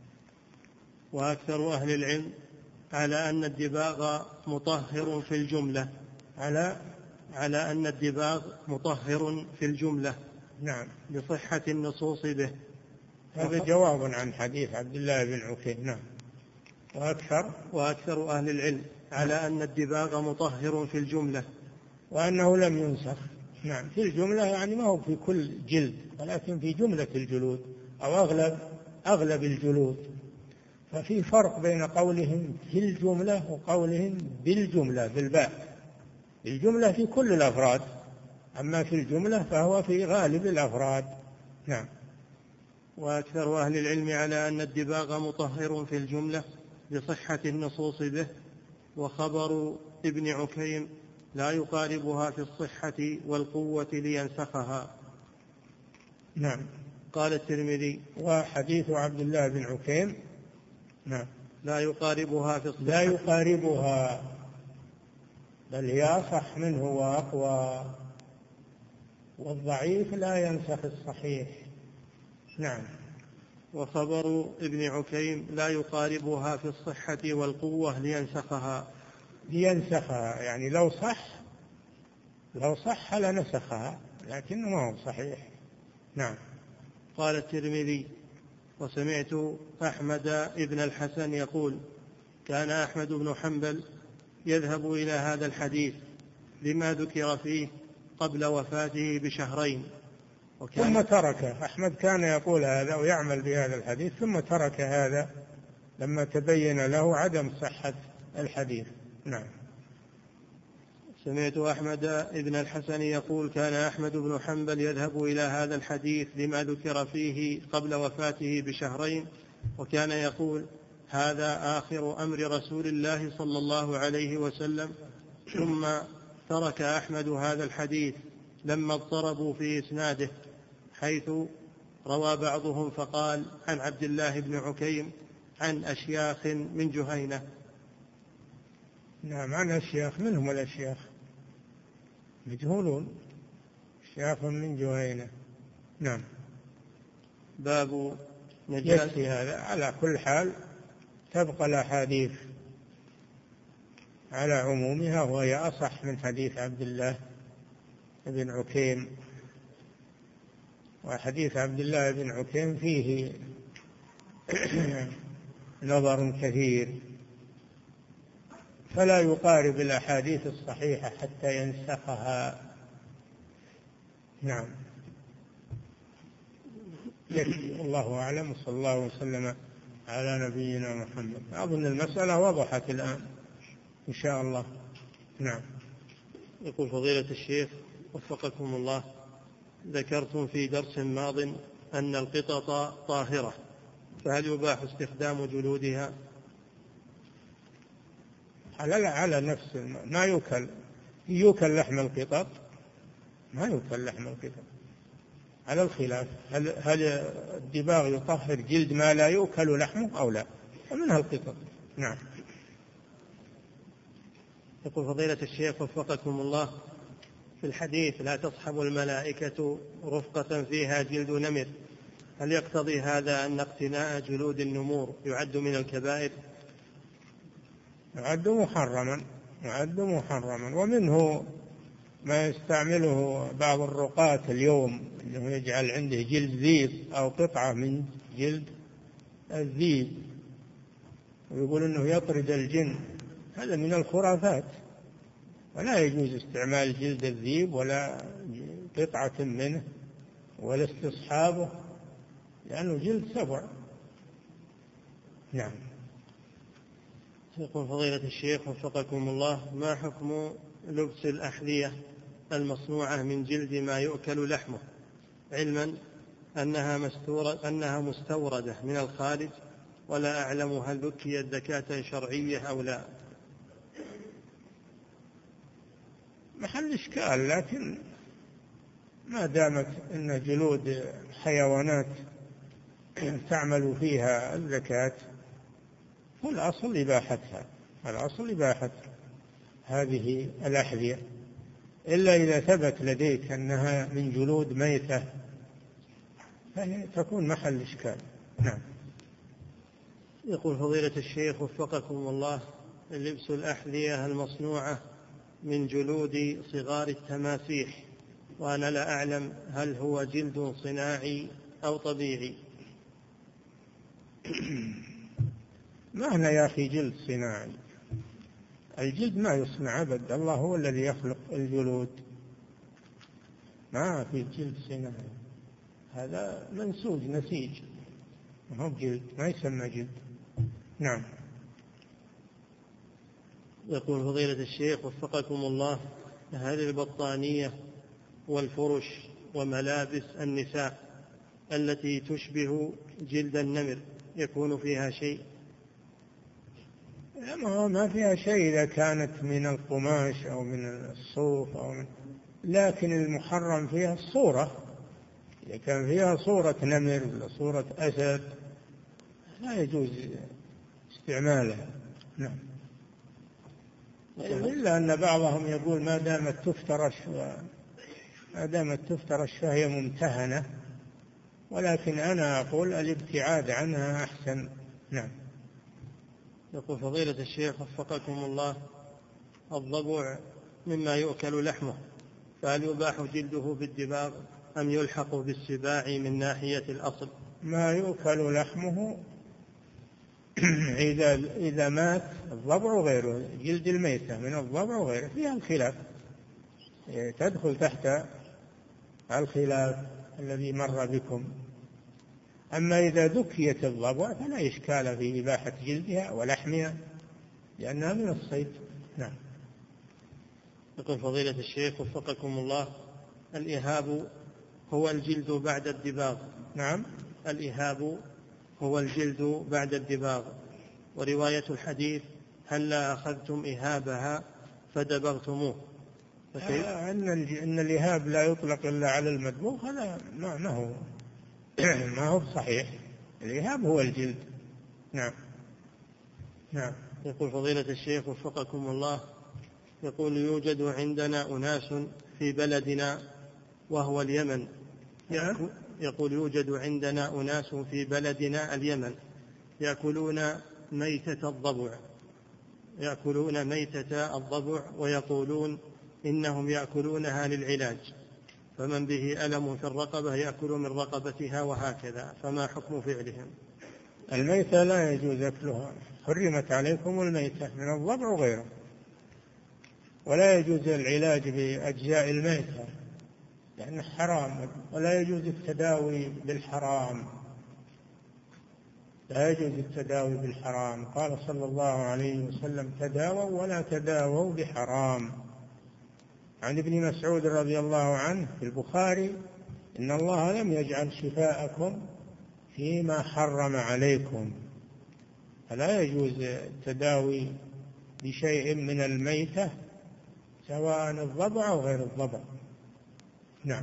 وأكثر أهل العلم على أن الدباغ مطهر في الجملة على على أن الدباغ مطهر في الجملة. نعم. لصحة النصوص به. هذا جواب عن حديث عبد الله بن عكيم. نعم. وأكثر وأكثر أهل العلم على أن الدباغ مطهر في الجملة وأنه لم ينسخ. نعم. في الجملة يعني ما هو في كل جلد، ولكن في جملة الجلود أو أغلب أغلب الجلود. ففي فرق بين قولهم في الجملة وقولهم بالجملة بالباء. الجملة في كل الأفراد، أما في الجملة فهو في غالب الأفراد. نعم. وأكثر أهل العلم على أن الدباغ مطهر في الجملة لصحة النصوص به. وخبر ابن عكيم لا يقاربها في الصحة والقوة لينسخها. نعم. قال الترمذي: وحديث عبد الله بن عكيم نعم لا يقاربها في الصحة لا يقاربها بل هي أصح منه وأقوى، والضعيف لا ينسخ الصحيح. نعم. وخبر ابن عكيم لا يقاربها في الصحة والقوة لينسخها. لينسخها يعني لو صح لو صح لنسخها، لكنه ما هو صحيح. نعم. قال الترمذي: وسمعت أحمد ابن الحسن يقول: كان أحمد بن حنبل يذهب إلى هذا الحديث لما ذكر فيه قبل وفاته بشهرين، ثم تركه. أحمد كان يقول هذا ويعمل بهذا الحديث، ثم ترك هذا لما تبين له عدم صحة الحديث. نعم. سمعت أحمد ابن الحسن يقول: كان أحمد بن حنبل يذهب إلى هذا الحديث لما ذكر فيه قبل وفاته بشهرين، وكان يقول: هذا آخر أمر رسول الله صلى الله عليه وسلم. ثم ترك أحمد هذا الحديث لما اضطربوا في إسناده، حيث روى بعضهم فقال عن عبد الله بن عكيم عن أشياخ من جهينة. نعم. عن أشياخ. منهم الأشياخ مجهولون، أشياخ من جهينة. نعم. باب نجاسة. هذا على كل حال تبقى الأحاديث على عمومها، وهي أصح من حديث عبد الله بن عكيم. وحديث عبد الله بن عكيم فيه نظر كثير، فلا يقارب الأحاديث الصحيحة حتى ينسخها. نعم. يكفي. والله أعلم، وصلى الله وسلم على نبينا محمد. أظن المسألة وضحت الآن إن شاء الله. نعم. يقول فضيلة الشيخ وفقكم الله، ذكرتم في درس ماض أن القطط طاهرة، فهل يباح استخدام جلودها؟ على على نفس ما يؤكل يؤكل لحم القطط، ما يؤكل لحم القطط على الخلاف. هل هل الدباغ يطهر جلد ما لا يؤكل لحمه أو لا؟ ومنها القطط. نعم. يقول فضيلة الشيخ وفقكم الله، في الحديث لا تصحب الملائكة رفقة فيها جلد نمر، هل يقتضي هذا أن اقتناء جلود النمور يعد من الكبائر؟ يعد محرما، يعد محرما. ومنه ما يستعمله بعض الرقاة اليوم، انه يجعل عنده جلد ذيب او قطعة من جلد الذيب ويقول انه يطرد الجن. هذا من الخرافات، ولا يجوز استعمال جلد الذيب ولا قطعة منه ولا استصحابه، لأنه جلد سبع. نعم. يقول فضيلة الشيخ وفقكم الله، ما حكم لبس الأحذية المصنوعة من جلد ما يؤكل لحمه، علما أنها مستورة أنها مستوردة من الخارج، ولا أعلم هل ذكيت زكاة شرعية أو لا؟ محل إشكال، لكن ما دامت أن جلود حيوانات تعمل فيها الزكاة فالأصل إباحتها، الأصل إباحة هذه الأحذية، إلا إذا ثبت لديك أنها من جلود ميتة فهي تكون محل إشكال. نعم. يقول فضيلة الشيخ وفقكم الله، لبس الأحذية المصنوعة من جلود صغار التماسيح، وأنا لا أعلم هل هو جلد صناعي أو طبيعي. معنى يا أخي جلد صناعي؟ الجلد ما يصنع أبدا، الله هو الذي يخلق الجلود، ما في جلد صناعي، هذا منسوج نسيج، ما هو جلد، ما يسمى جلد. نعم. يقول فضيلة الشيخ وفقكم الله، هل البطانية والفرش وملابس النساء التي تشبه جلد النمر يكون فيها شيء؟ ما فيها شيء إذا كانت من القماش أو من الصوف أو من... لكن المحرم فيها الصورة، إذا كان فيها صورة نمر ولا صورة أسد لا يجوز استعمالها. نعم. إلا أن بعضهم يقول ما دامت تفترش ما دامت تفترش فهي ممتهنة، ولكن أنا أقول الابتعاد عنها أحسن. نعم. يقول فضيلة الشيخ وفقكم الله، الضبع مما يؤكل لحمه، فهل يباح جلده بالدباغ أم يلحق بالسباع من ناحية الأصل؟ ما يؤكل لحمه إذا إذا مات الضبع وغيره، جلد الميتة من الضبع وغيره فيها الخلاف، تدخل تحت الخلاف الذي مر بكم. أما إذا ذكيت الضبع فلا إشكال في إباحة جلدها ولحمها لأنها من الصيد. نعم. يقول فضيلة الشيخ وفقكم الله، الإهاب هو الجلد بعد الدباغ؟ نعم. الإهاب هو الجلد بعد الدباغ، ورواية الحديث هلا أخذتم إهابها فدبغتموه، آه أن أن الإهاب لا يطلق إلا على المدبوغ، هذا ما هو ما هو صحيح. الإهاب هو الجلد. نعم. نعم. يقول فضيلة الشيخ وفقكم الله، يقول يوجد عندنا أناس في بلدنا وهو اليمن، يقول يوجد عندنا أناس في بلدنا اليمن يأكلون ميتة الضبع يأكلون ميتة الضبع ويقولون إنهم يأكلونها للعلاج، فمن به ألم في الرقبة يأكل من رقبتها وهكذا، فما حكم فعلهم؟ الميتة لا يجوز أكلها، حرمت عليكم الميتة من الضبع وغيره، ولا يجوز العلاج بأجزاء الميتة، لأنه حرام، ولا يجوز التداوي بالحرام، لا يجوز التداوي بالحرام. قال صلى الله عليه وسلم: تداووا ولا تداووا بحرام. عن ابن مسعود رضي الله عنه في البخاري: إن الله لم يجعل شفاءكم فيما حرم عليكم. فلا يجوز التداوي بشيء من الميتة سواء الضبع أو غير الضبع. نعم.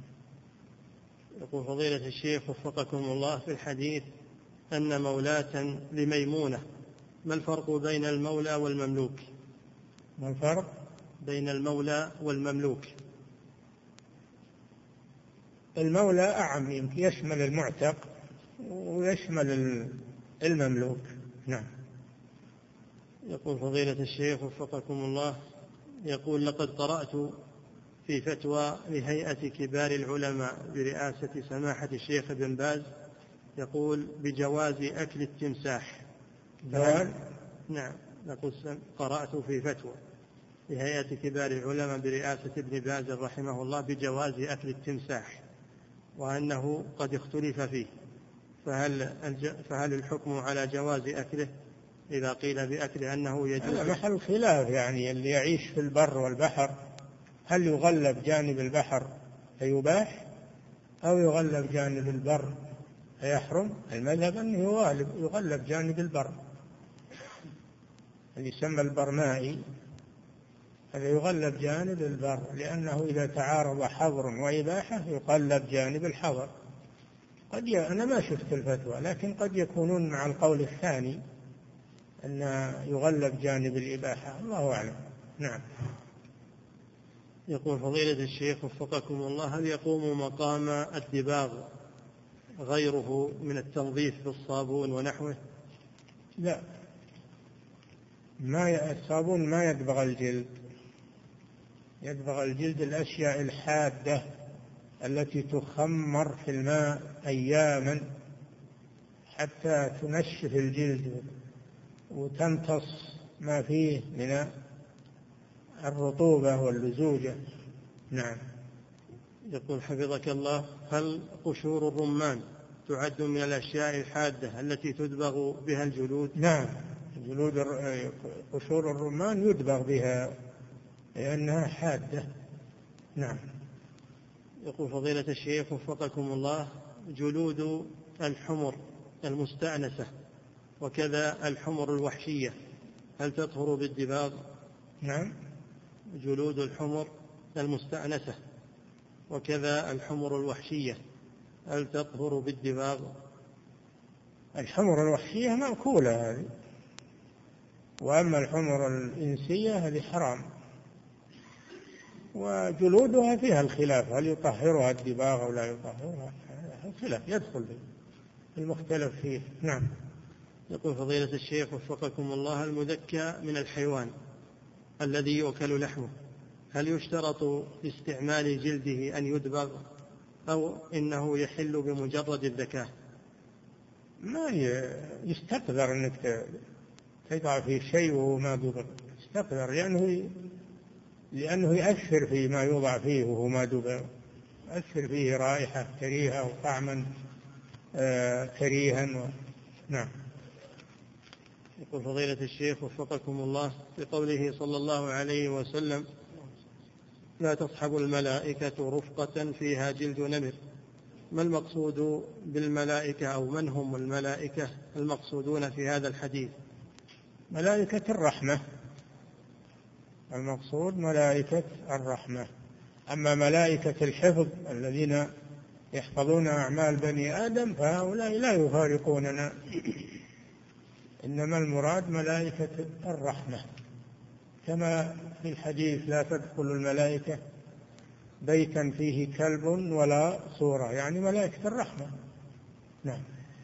يقول فضيلة الشيخ وفقكم الله: في الحديث أن مولاة لميمونة، ما الفرق بين المولى والمملوك؟ ما الفرق بين المولى والمملوك؟ المولى أعم، يمكن يشمل المعتق ويشمل المملوك. نعم. يقول فضيلة الشيخ وفقكم الله: يقول: لقد قرأت في فتوى لهيئة كبار العلماء برئاسة سماحة الشيخ بن باز، يقول بجواز أكل التمساح. جواز؟ نعم. نقول قرأت في فتوى لهيئة كبار العلماء برئاسة ابن باز رحمه الله بجواز أكل التمساح، وأنه قد اختلف فيه، فهل, فهل الحكم على جواز أكله إذا قيل بأكله أنه يجوز؟ هذا محل خلاف، يعني اللي يعيش في البر والبحر هل يغلب جانب البحر فيباح أو يغلب جانب البر فيحرم؟ المذهب أنه يغلب, يغلب جانب البر، اللي يسمى البرمائي، هذا يغلب جانب البر، لأنه إذا تعارض حظر وإباحة يقلب جانب الحظر. قد ي... أنا ما شفت الفتوى، لكن قد يكونون مع القول الثاني أن يغلب جانب الإباحة، الله أعلم. نعم. يقول فضيلة الشيخ وفقكم الله: هل يقوم مقام الدباغ غيره من التنظيف بالصابون ونحوه؟ لا، ما ي... الصابون ما يدبغ الجلد، يدبغ الجلد الأشياء الحادة التي تخمر في الماء أياما حتى تنشف الجلد وتمتص ما فيه من الرطوبة واللزوجة. نعم. يقول حفظك الله: هل قشور الرمان تعد من الأشياء الحادة التي تدبغ بها الجلود؟ نعم، جلود قشور الرمان يدبغ بها لأنها حادة. نعم. يقول فضيلة الشيخ وفقكم الله: جلود الحمر المستأنسة وكذا الحمر الوحشية هل تطهر بالدباغ؟ نعم. جلود الحمر المستأنسة وكذا الحمر الوحشية هل تطهر بالدباغ؟ الحمر الوحشية مأكولة هذه، وأما الحمر الإنسية هذه حرام، وجلودها فيها الخلاف، هل يطهرها الدباغ أو لا يطهرها؟ الخلاف يدخل في المختلف فيه. نعم. يقول فضيلة الشيخ وفقكم الله: المذكى من الحيوان الذي يؤكل لحمه هل يشترط لاستعمال جلده أن يدبغ أو إنه يحل بمجرد الذكاء؟ ما يستقدر أنك تضع فيه شيء وهو ما دبغ، يستقدر لأنه لأنه يأثر في ما يوضع فيه وهو ما دبغ، يأثر فيه رائحة كريهة وطعما آه كريها و... نعم. يقول فضيلة الشيخ وفقكم الله: بقوله صلى الله عليه وسلم: لا تصحب الملائكة رفقة فيها جلد نمر، ما المقصود بالملائكة أو من هم الملائكة المقصودون في هذا الحديث؟ ملائكة الرحمة، المقصود ملائكة الرحمة. أما ملائكة الحفظ الذين يحفظون أعمال بني آدم فهؤلاء لا يفارقوننا، إنما المراد ملائكة الرحمة، كما في الحديث: لا تدخل الملائكة بيتا فيه كلب ولا صورة، يعني ملائكة الرحمة. نعم.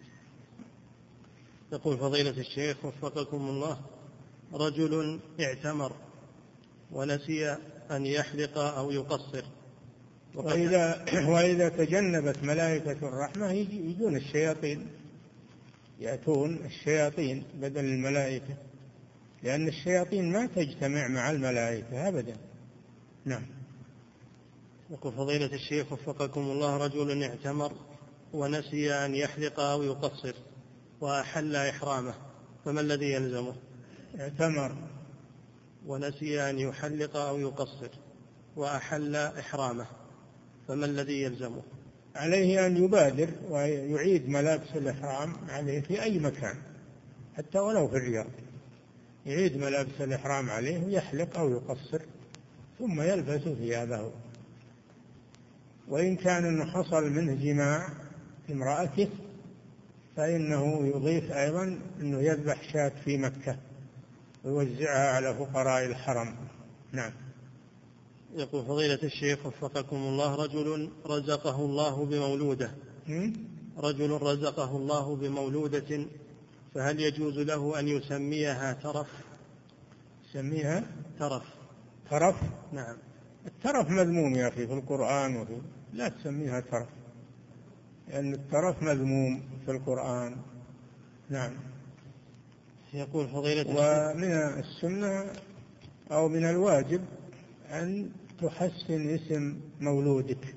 يقول فضيلة الشيخ وفقكم الله: رجل اعتمر ونسي أن يحلق أو يقصر، وإذا, وإذا تجنبت ملائكة الرحمة يجون الشياطين، يأتون الشياطين بدل الملائكة، لأن الشياطين ما تجتمع مع الملائكة أبدا. نعم. يقول فضيلة الشيخ وفقكم الله، رجل اعتمر ونسي أن يحلق أو يقصر وأحل إحرامه، فما الذي يلزمه؟ اعتمر ونسي أن يحلق أو يقصر وأحل إحرامه، فما الذي يلزمه؟ عليه أن يبادر ويعيد ملابس الإحرام عليه في أي مكان حتى ولو في الرياض، يعيد ملابس الإحرام عليه ويحلق أو يقصر ثم يلبس ثيابه. وإن كان أنه حصل منه جماع امرأته فإنه يضيف أيضا أنه يذبح شاة في مكة ويوزعها على فقراء الحرم. نعم. يقول فضيلة الشيخ وفقكم الله، رجل رزقه الله بمولودة رجل رزقه الله بمولودة فهل يجوز له أن يسميها ترف؟ يسميها ترف. ترف؟ نعم. الترف مذموم يا أخي في القرآن، وفي لا تسميها ترف لأن الترف مذموم في القرآن. نعم. يقول فضيلة ومن السنة أو من الواجب أن تحسن اسم مولودك،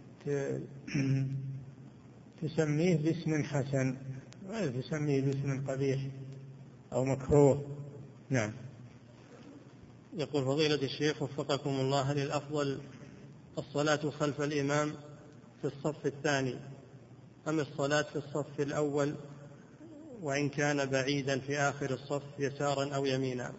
تسميه باسم حسن ولا تسميه باسم قبيح أو مكروه. نعم. يقول فضيلة الشيخ وفقكم الله، هل الأفضل الصلاة خلف الإمام في الصف الثاني أم الصلاة في الصف الأول وإن كان بعيدا في آخر الصف يسارا أو يمينا؟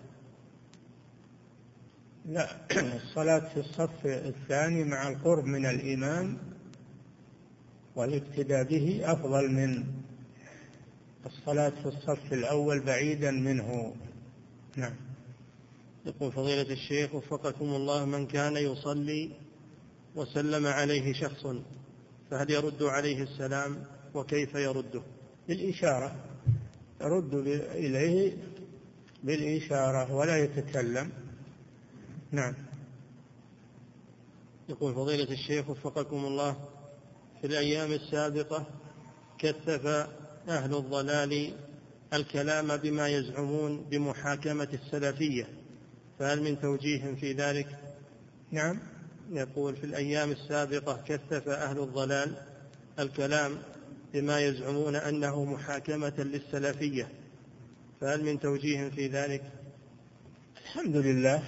لا، الصلاة في الصف الثاني مع القرب من الإمام والاقتداء به أفضل من الصلاة في الصف الأول بعيدا منه. نعم. يقول فضيلة الشيخ وفقكم الله، من كان يصلي وسلم عليه شخص فهل يرد عليه السلام وكيف يرده؟ بالإشارة، يرد إليه بالإشارة ولا يتكلم. نعم. يقول فضيلة الشيخ وفقكم الله، في الأيام السابقة كثف أهل الضلال الكلام بما يزعمون بمحاكمة السلفية، فهل من توجيه في ذلك؟ نعم. يقول في الأيام السابقة كثف أهل الضلال الكلام بما يزعمون أنه محاكمة للسلفية، فهل من توجيه في ذلك؟ الحمد لله،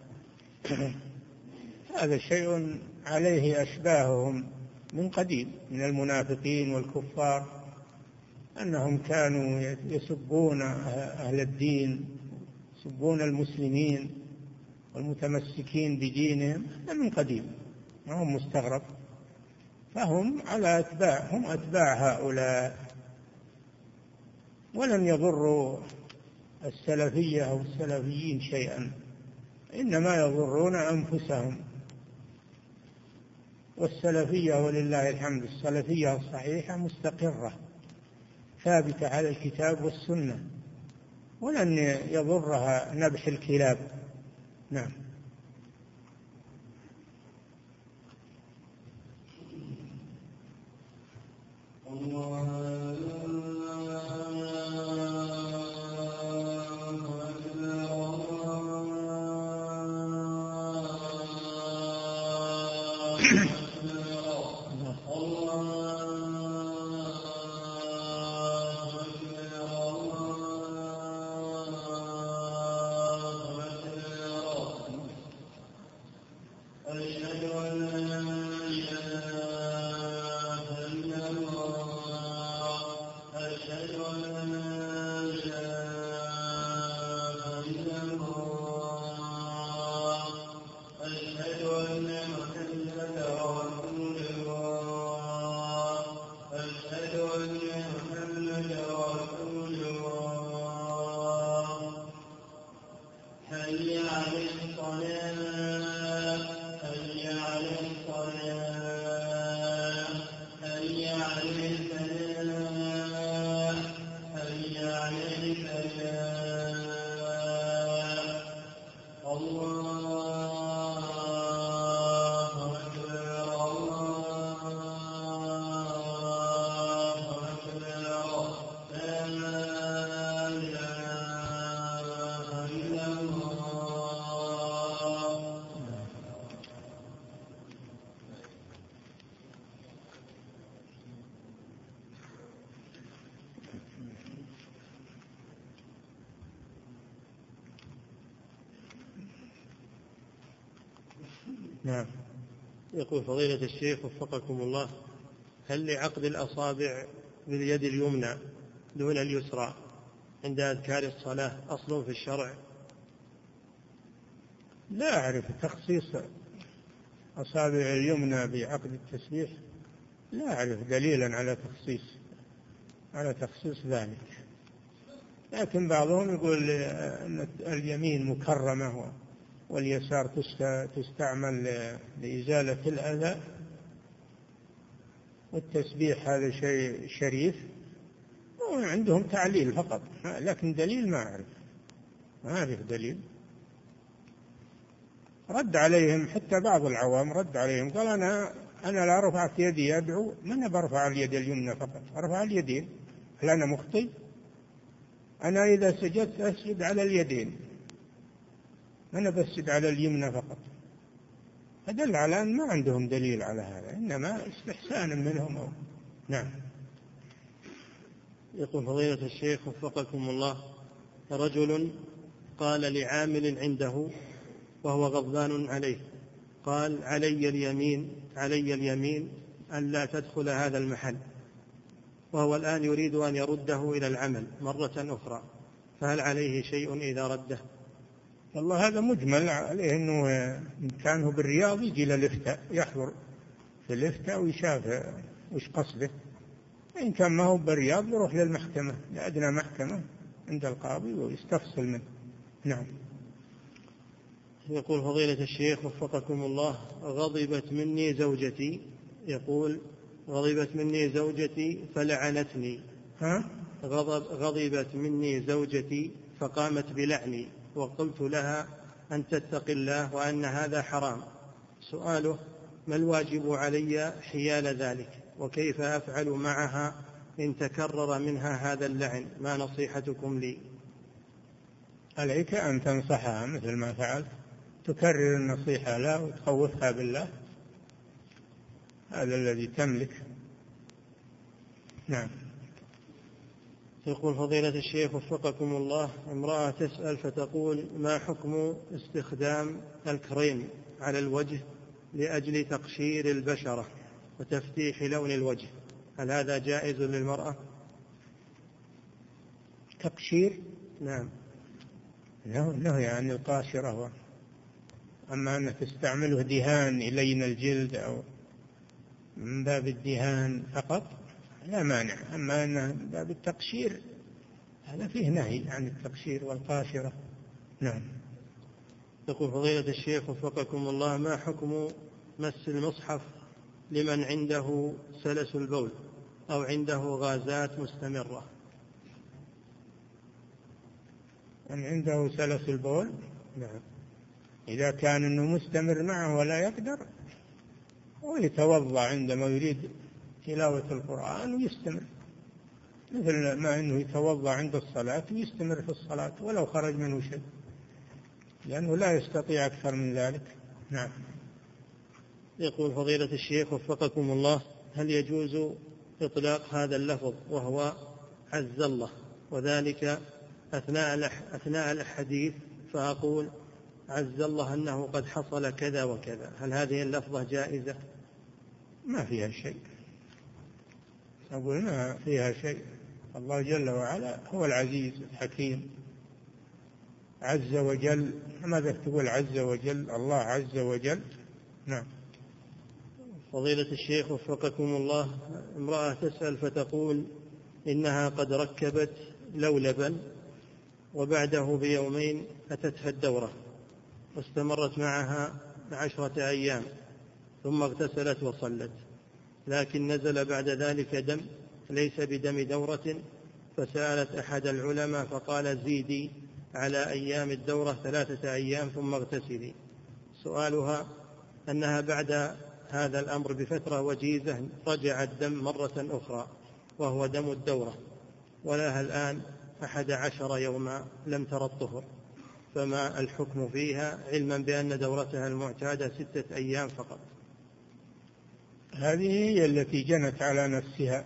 هذا شيء عليه أشباههم من قديم من المنافقين والكفار، أنهم كانوا يسبون أهل الدين، يسبون المسلمين والمتمسكين بدينهم من قديم، ما هم مستغرب، فهم على أتباع هم أتباع هؤلاء، ولن يضروا السلفية أو السلفيين شيئا، إنما يضرون أنفسهم. والسلفية ولله الحمد السلفية الصحيحة مستقرة ثابتة على الكتاب والسنة، ولن يضرها نبح الكلاب. نعم. نعم. يقول فضيلة الشيخ وفقكم الله، هل لعقد الأصابع باليد اليمنى دون اليسرى عند أذكار الصلاة أصل في الشرع؟ لا أعرف تخصيص أصابع اليمنى بعقد التسبيح، لا أعرف دليلا على تخصيص على تخصيص ذلك، لكن بعضهم يقول أن اليمين مكرمة واليسار تستعمل لإزالة الأذى، والتسبيح هذا شيء شريف، وعندهم تعليل فقط، لكن دليل ما أعرف ما أعرف دليل. رد عليهم حتى بعض العوام رد عليهم قال أنا أنا لا رفعت يدي أدعو، ما أنا برفع اليد اليمنى فقط، أرفع اليدين، هل أنا مخطئ؟ أنا إذا سجدت أسجد على اليدين، أنا بسجد على اليمنى فقط. فدل على أن ما عندهم دليل على هذا، إنما استحسان منهم أو. نعم. يقول فضيلة الشيخ وفقكم الله، رجل قال لعامل عنده وهو غضبان عليه، قال علي اليمين علي اليمين أن لا تدخل هذا المحل، وهو الآن يريد أن يرده إلى العمل مرة أخرى، فهل عليه شيء إذا رده؟ والله هذا مجمل عليه، أنه إن كان بالرياض يجي للإفتاء، يحضر في الإفتاء ويشاف وش قصده، إن كان ما هو بالرياض يروح للمحكمة، لأدنى محكمة عند القاضي ويستفصل منه. نعم. يقول فضيلة الشيخ وفقكم الله، غضبت مني زوجتي، يقول غضبت مني زوجتي فلعنتني. ها؟ غضب غضبت مني زوجتي فقامت بلعني، وقلت لها أن تتق الله وأن هذا حرام. سؤاله: ما الواجب علي حيال ذلك، وكيف أفعل معها إن تكرر منها هذا اللعن؟ ما نصيحتكم لي؟ عليك أن تنصحها مثل ما فعلت، تكرر النصيحة لا وتخوفها بالله، هذا الذي تملك. نعم. يقول فضيلة الشيخ وفقكم الله، امرأة تسأل فتقول: ما حكم استخدام الكريم على الوجه لأجل تقشير البشرة وتفتيح لون الوجه، هل هذا جائز للمرأة؟ تقشير؟ نعم. له يعني القاشرة، أما أن تستعمله دهان يلين الجلد أو من باب الدهان فقط لا مانع، أما أن من باب التقشير هذا فيه نهي عن التقشير والقاشرة. نعم. يقول فضيلة الشيخ وفقكم الله، ما حكم مس المصحف لمن عنده سلس البول أو عنده غازات مستمرة؟ من عنده سلس البول، نعم، إذا كان أنه مستمر معه ولا يقدر، ويتوضأ عندما يريد تلاوة القرآن ويستمر، مثل ما أنه يتوضأ عند الصلاة ويستمر في الصلاة ولو خرج منه شيء، لأنه لا يستطيع أكثر من ذلك. نعم. يقول فضيلة الشيخ وفقكم الله، هل يجوز إطلاق هذا اللفظ وهو عز الله، وذلك أثناء أثناء الحديث، فأقول عز الله أنه قد حصل كذا وكذا، هل هذه اللفظة جائزة؟ ما فيها شيء، أقول ما فيها شيء، الله جل وعلا هو العزيز الحكيم عز وجل، ماذا تقول عز وجل؟ الله عز وجل. نعم. فضيلة الشيخ وفقكم الله، امرأة تسأل فتقول إنها قد ركبت لولبا وبعده بيومين أتتها الدورة واستمرت معها عشرة أيام ثم اغتسلت وصلت، لكن نزل بعد ذلك دم ليس بدم دورة، فسألت أحد العلماء فقال زيدي على أيام الدورة ثلاثة أيام ثم اغتسلي. سؤالها أنها بعد هذا الأمر بفترة وجيزة رجع الدم مرة أخرى وهو دم الدورة، ولها الآن أحد عشر يوما لم تر الطهر، فما الحكم فيها علما بأن دورتها المعتادة ستة أيام فقط؟ هذه هي التي جنت على نفسها،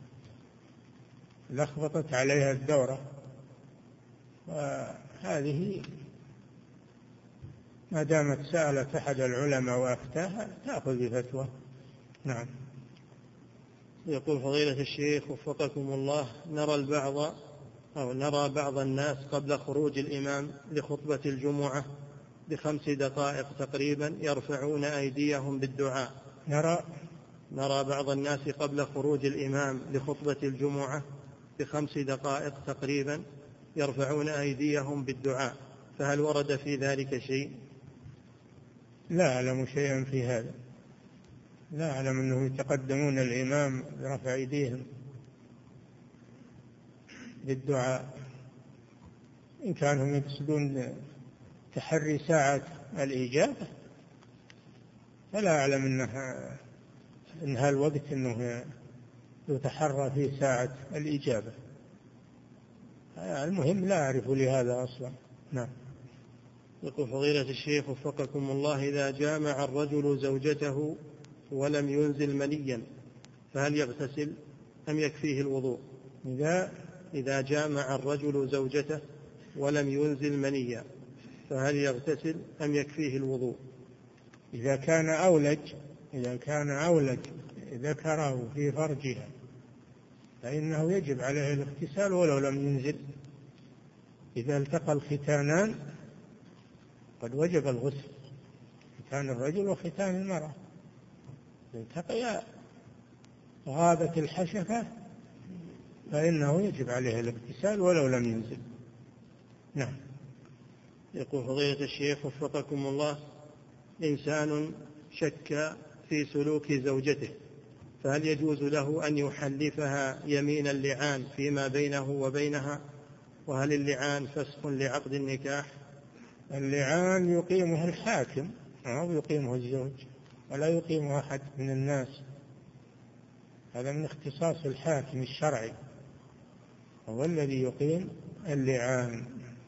لخبطت عليها الدورة، وهذه ما دامت سألت أحد العلماء وأفتاها تأخذ بفتوى. نعم. يقول فضيلة الشيخ وفقكم الله، نرى البعض أو نرى بعض الناس قبل خروج الإمام لخطبة الجمعة بخمس دقائق تقريبا يرفعون أيديهم بالدعاء. نرى نرى بعض الناس قبل خروج الإمام لخطبة الجمعة بخمس دقائق تقريبا يرفعون أيديهم بالدعاء، فهل ورد في ذلك شيء؟ لا أعلم شيئا في هذا، لا أعلم أنهم يتقدمون الإمام برفع أيديهم بالدعاء. إن كانوا يقصدون تحري ساعة الإجابة فلا أعلم أنها إنها الوقت أنه يتحرى فيه ساعة الإجابة. المهم لا أعرف لهذا أصلا. نعم. يقول فضيلة الشيخ وفقكم الله، إذا جامع الرجل زوجته ولم ينزل منيا فهل يغتسل أم يكفيه الوضوء؟ إذا إذا جامع الرجل زوجته ولم ينزل منيا فهل يغتسل أم يكفيه الوضوء؟ إذا كان أولج إذا كان أولج ذكره في فرجها فإنه يجب عليه الاغتسال ولو لم ينزل. إذا التقى الختانان قد وجب الغسل، ختان الرجل وختان المرأة التقيا غابت الحشفة فإنه يجب عليه الاغتسال ولو لم ينزل. نعم. يقول فضيلة الشيخ وفقكم الله، إنسان شك في سلوك زوجته فهل يجوز له أن يحلفها يمين اللعان فيما بينه وبينها؟ وهل اللعان فسخ لعقد النكاح؟ اللعان يقيمه الحاكم أو يقيمه الزوج ولا يقيمه أحد من الناس، هذا من اختصاص الحاكم الشرعي، هو الذي يقيم اللعان.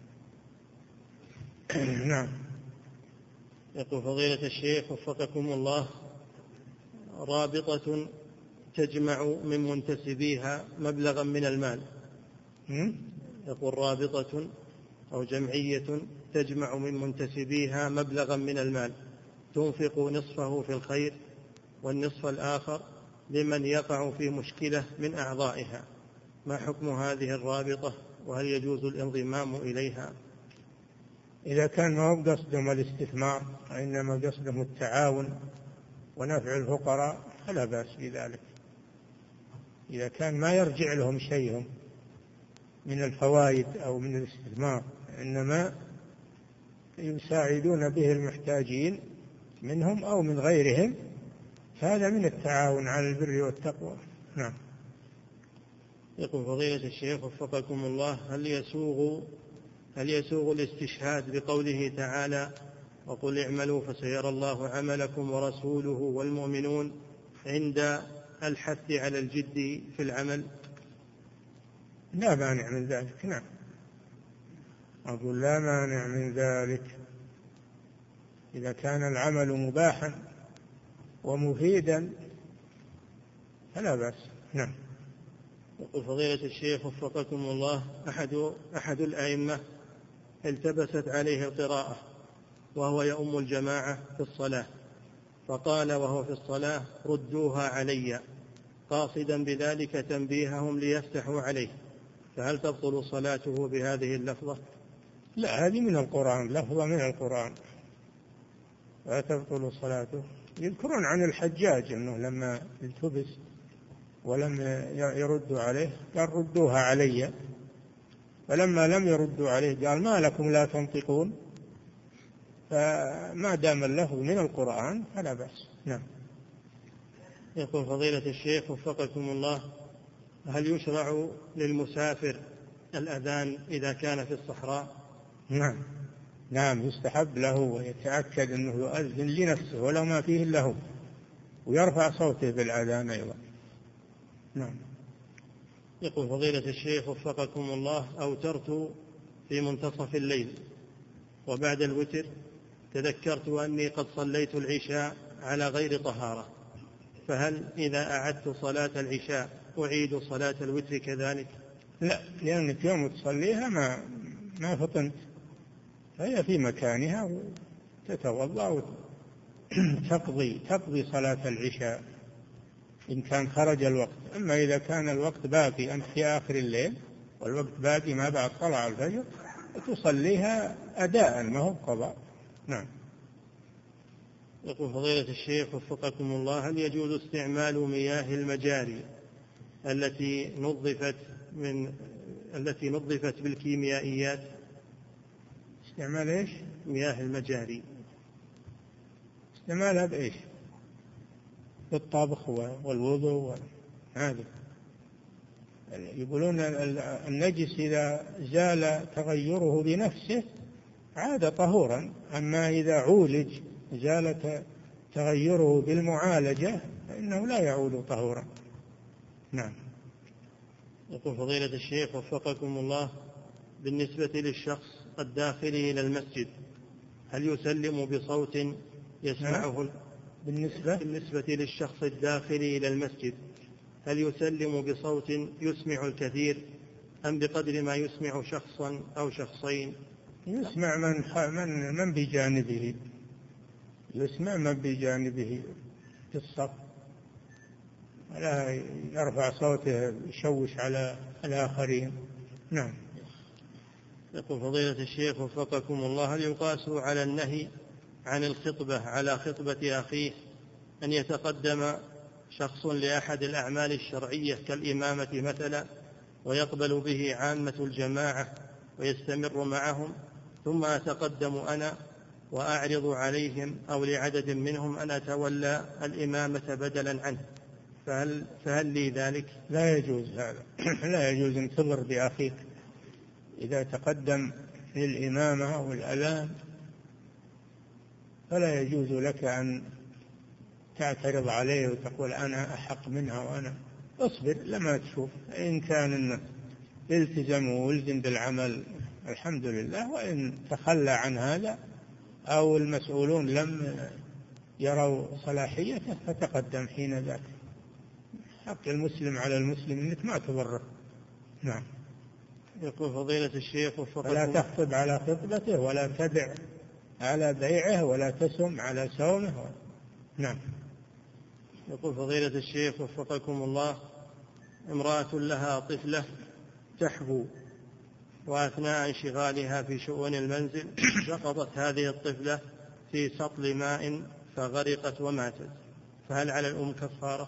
نعم. يقول فضيلة الشيخ وفقكم الله، رابطة تجمع من منتسبيها مبلغا من المال. يقول رابطة أو جمعية تجمع من منتسبيها مبلغا من المال تنفق نصفه في الخير والنصف الآخر لمن يقع في مشكلة من أعضائها، ما حكم هذه الرابطة وهل يجوز الانضمام إليها؟ إذا كان ما هو قصدهم الاستثمار وإنما قصدهم التعاون ونفع الفقراء فلا بأس بذلك. إذا كان ما يرجع لهم شيء من الفوائد أو من الاستثمار إنما يساعدون به المحتاجين منهم أو من غيرهم فهذا من التعاون على البر والتقوى. نعم. يقول فضيلة الشيخ وفقكم الله، هل يسوغ هل يسوغ الاستشهاد بقوله تعالى وقل اعملوا فسيرى الله عملكم ورسوله والمؤمنون عند الحث على الجد في العمل؟ لا مانع من ذلك. نعم. أقول لا مانع من ذلك إذا كان العمل مباحا ومفيدا فلا بأس. نعم. يقول فضيلة الشيخ وفقكم الله، أحد أحد الأئمة التبست عليه القراءة وهو يؤم الجماعة في الصلاة فقال وهو في الصلاة ردوها علي، قاصدا بذلك تنبيههم ليفتحوا عليه، فهل تبطل صلاته بهذه اللفظة؟ لا، هذه من القرآن، لفظة من القرآن، لا تبطل صلاته. يذكرون عن الحجاج أنه لما التبس ولم يردوا عليه قال ردوها علي، فلما لم يردوا عليه قال ما لكم لا تنطقون، فما دام اللفظ من القرآن فلا بأس. نعم. يقول فضيلة الشيخ وفقكم الله، هل يشرع للمسافر الأذان إذا كان في الصحراء؟ نعم نعم يستحب له ويتأكد أنه يؤذن لنفسه ولو ما فيه له ويرفع صوته بالأذان أيضا. نعم. يقول فضيلة الشيخ وفقكم الله، أوترت في منتصف الليل وبعد الوتر تذكرت أني قد صليت العشاء على غير طهارة، فهل إذا أعدت صلاة العشاء أعيد صلاة الوتر كذلك؟ لا، لأنك يوم تصليها ما ما فطنت، فهي في مكانها تتوضأ وتقضي تقضي صلاة العشاء إن كان خرج الوقت. أما إذا كان الوقت باقي، أنت في آخر الليل والوقت باقي ما بعد طلع الفجر، تصليها أداء ما هو قضاء. نعم. يقول فضيلة الشيخ وفقكم الله: هل يجوز استعمال مياه المجاري التي نظفت من التي نظفت بالكيميائيات؟ استعمال ايش؟ مياه المجاري. استعمالها بايش؟ بالطبخ والوضوء هذا. يقولون النجس إذا زال تغيره بنفسه عاد طهورا، أما إذا عولج زال تغيره بالمعالجة فإنه لا يعود طهورا. نعم. يقول فضيلة الشيخ وفقكم الله: بالنسبة للشخص الداخل إلى المسجد هل يسلم بصوت يسمعه؟ بالنسبة بالنسبة للشخص الداخل إلى المسجد هل يسلم بصوت يسمع الكثير أم بقدر ما يسمع شخصا أو شخصين؟ يسمع من من من بجانبه، يسمع من بجانبه في الصف، ولا يرفع صوته يشوش على الآخرين. نعم. يقول فضيلة الشيخ وفقكم الله: هل يقاس على النهي عن الخطبة على خطبة أخيه أن يتقدم شخص لأحد الأعمال الشرعية كالإمامة مثلا ويقبل به عامة الجماعة ويستمر معهم، ثم أتقدم أنا وأعرض عليهم أو لعدد منهم أن أتولى الإمامة بدلا عنه، فهل, فهل لي ذلك؟ لا يجوز هذا. لا يجوز انتظر بأخيك إذا تقدم في الإمامة أو الأذان، فلا يجوز لك أن تعترض عليه وتقول أنا أحق منها وأنا اصبر لما تشوف. إن كان إنه التزم والزم بالعمل الحمد لله، وإن تخلى عن هذا أو المسؤولون لم يروا صلاحيته فتقدم حين ذاك. حق المسلم على المسلم إنك ما تضره. نعم. يقول فضيلة الشيخ وفقكم: ولا تخطب على خطبته ولا تبع على بيعه ولا تسم على سومه. نعم. يقول فضيلة الشيخ وفقكم الله: امرأة لها طفلة تحبو، وأثناء انشغالها في شؤون المنزل سقطت هذه الطفلة في سطل ماء فغرقت وماتت، فهل على الأم كفارة؟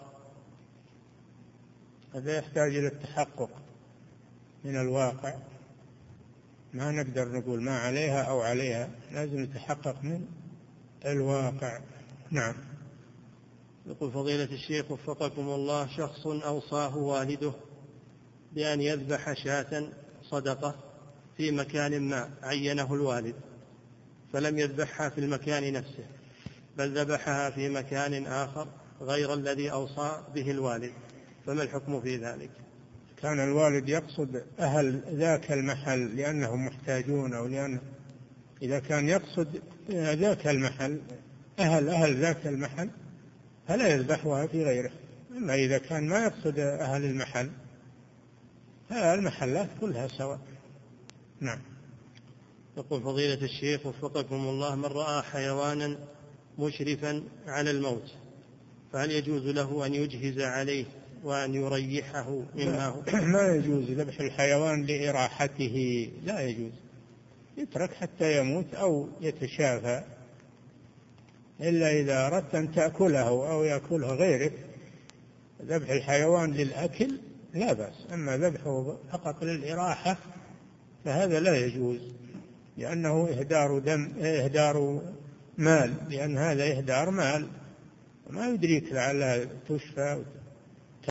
هذا يحتاج إلى التحقق من الواقع، ما نقدر نقول ما عليها أو عليها، لازم نتحقق من الواقع. نعم. يقول فضيلة الشيخ وفقكم الله: شخص أوصاه والده بأن يذبح شاة صدقة في مكان ما عينه الوالد، فلم يذبحها في المكان نفسه بل ذبحها في مكان آخر غير الذي أوصى به الوالد، فما الحكم في ذلك؟ كان الوالد يقصد أهل ذاك المحل لأنهم محتاجون، أو لأن إذا كان يقصد ذاك المحل أهل أهل ذاك المحل فلا يذبحها في غيره. أما إذا كان ما يقصد أهل المحل فالمحلات كلها سواء. نعم. يقول فضيلة الشيخ وفقكم الله: من رأى حيوانا مشرفا على الموت فهل يجوز له أن يجهز عليه وأن يريحه مما هو؟ ما يجوز ذبح الحيوان لإراحته، لا يجوز، يترك حتى يموت أو يتشافى، إلا إذا أردت أن تأكله أو يأكله غيرك. ذبح الحيوان للأكل لا بأس، أما ذبحه فقط للإراحة فهذا لا يجوز، لأنه إهدار دم إهدار مال، لأن هذا إهدار مال وما يدريك لعلها تشفى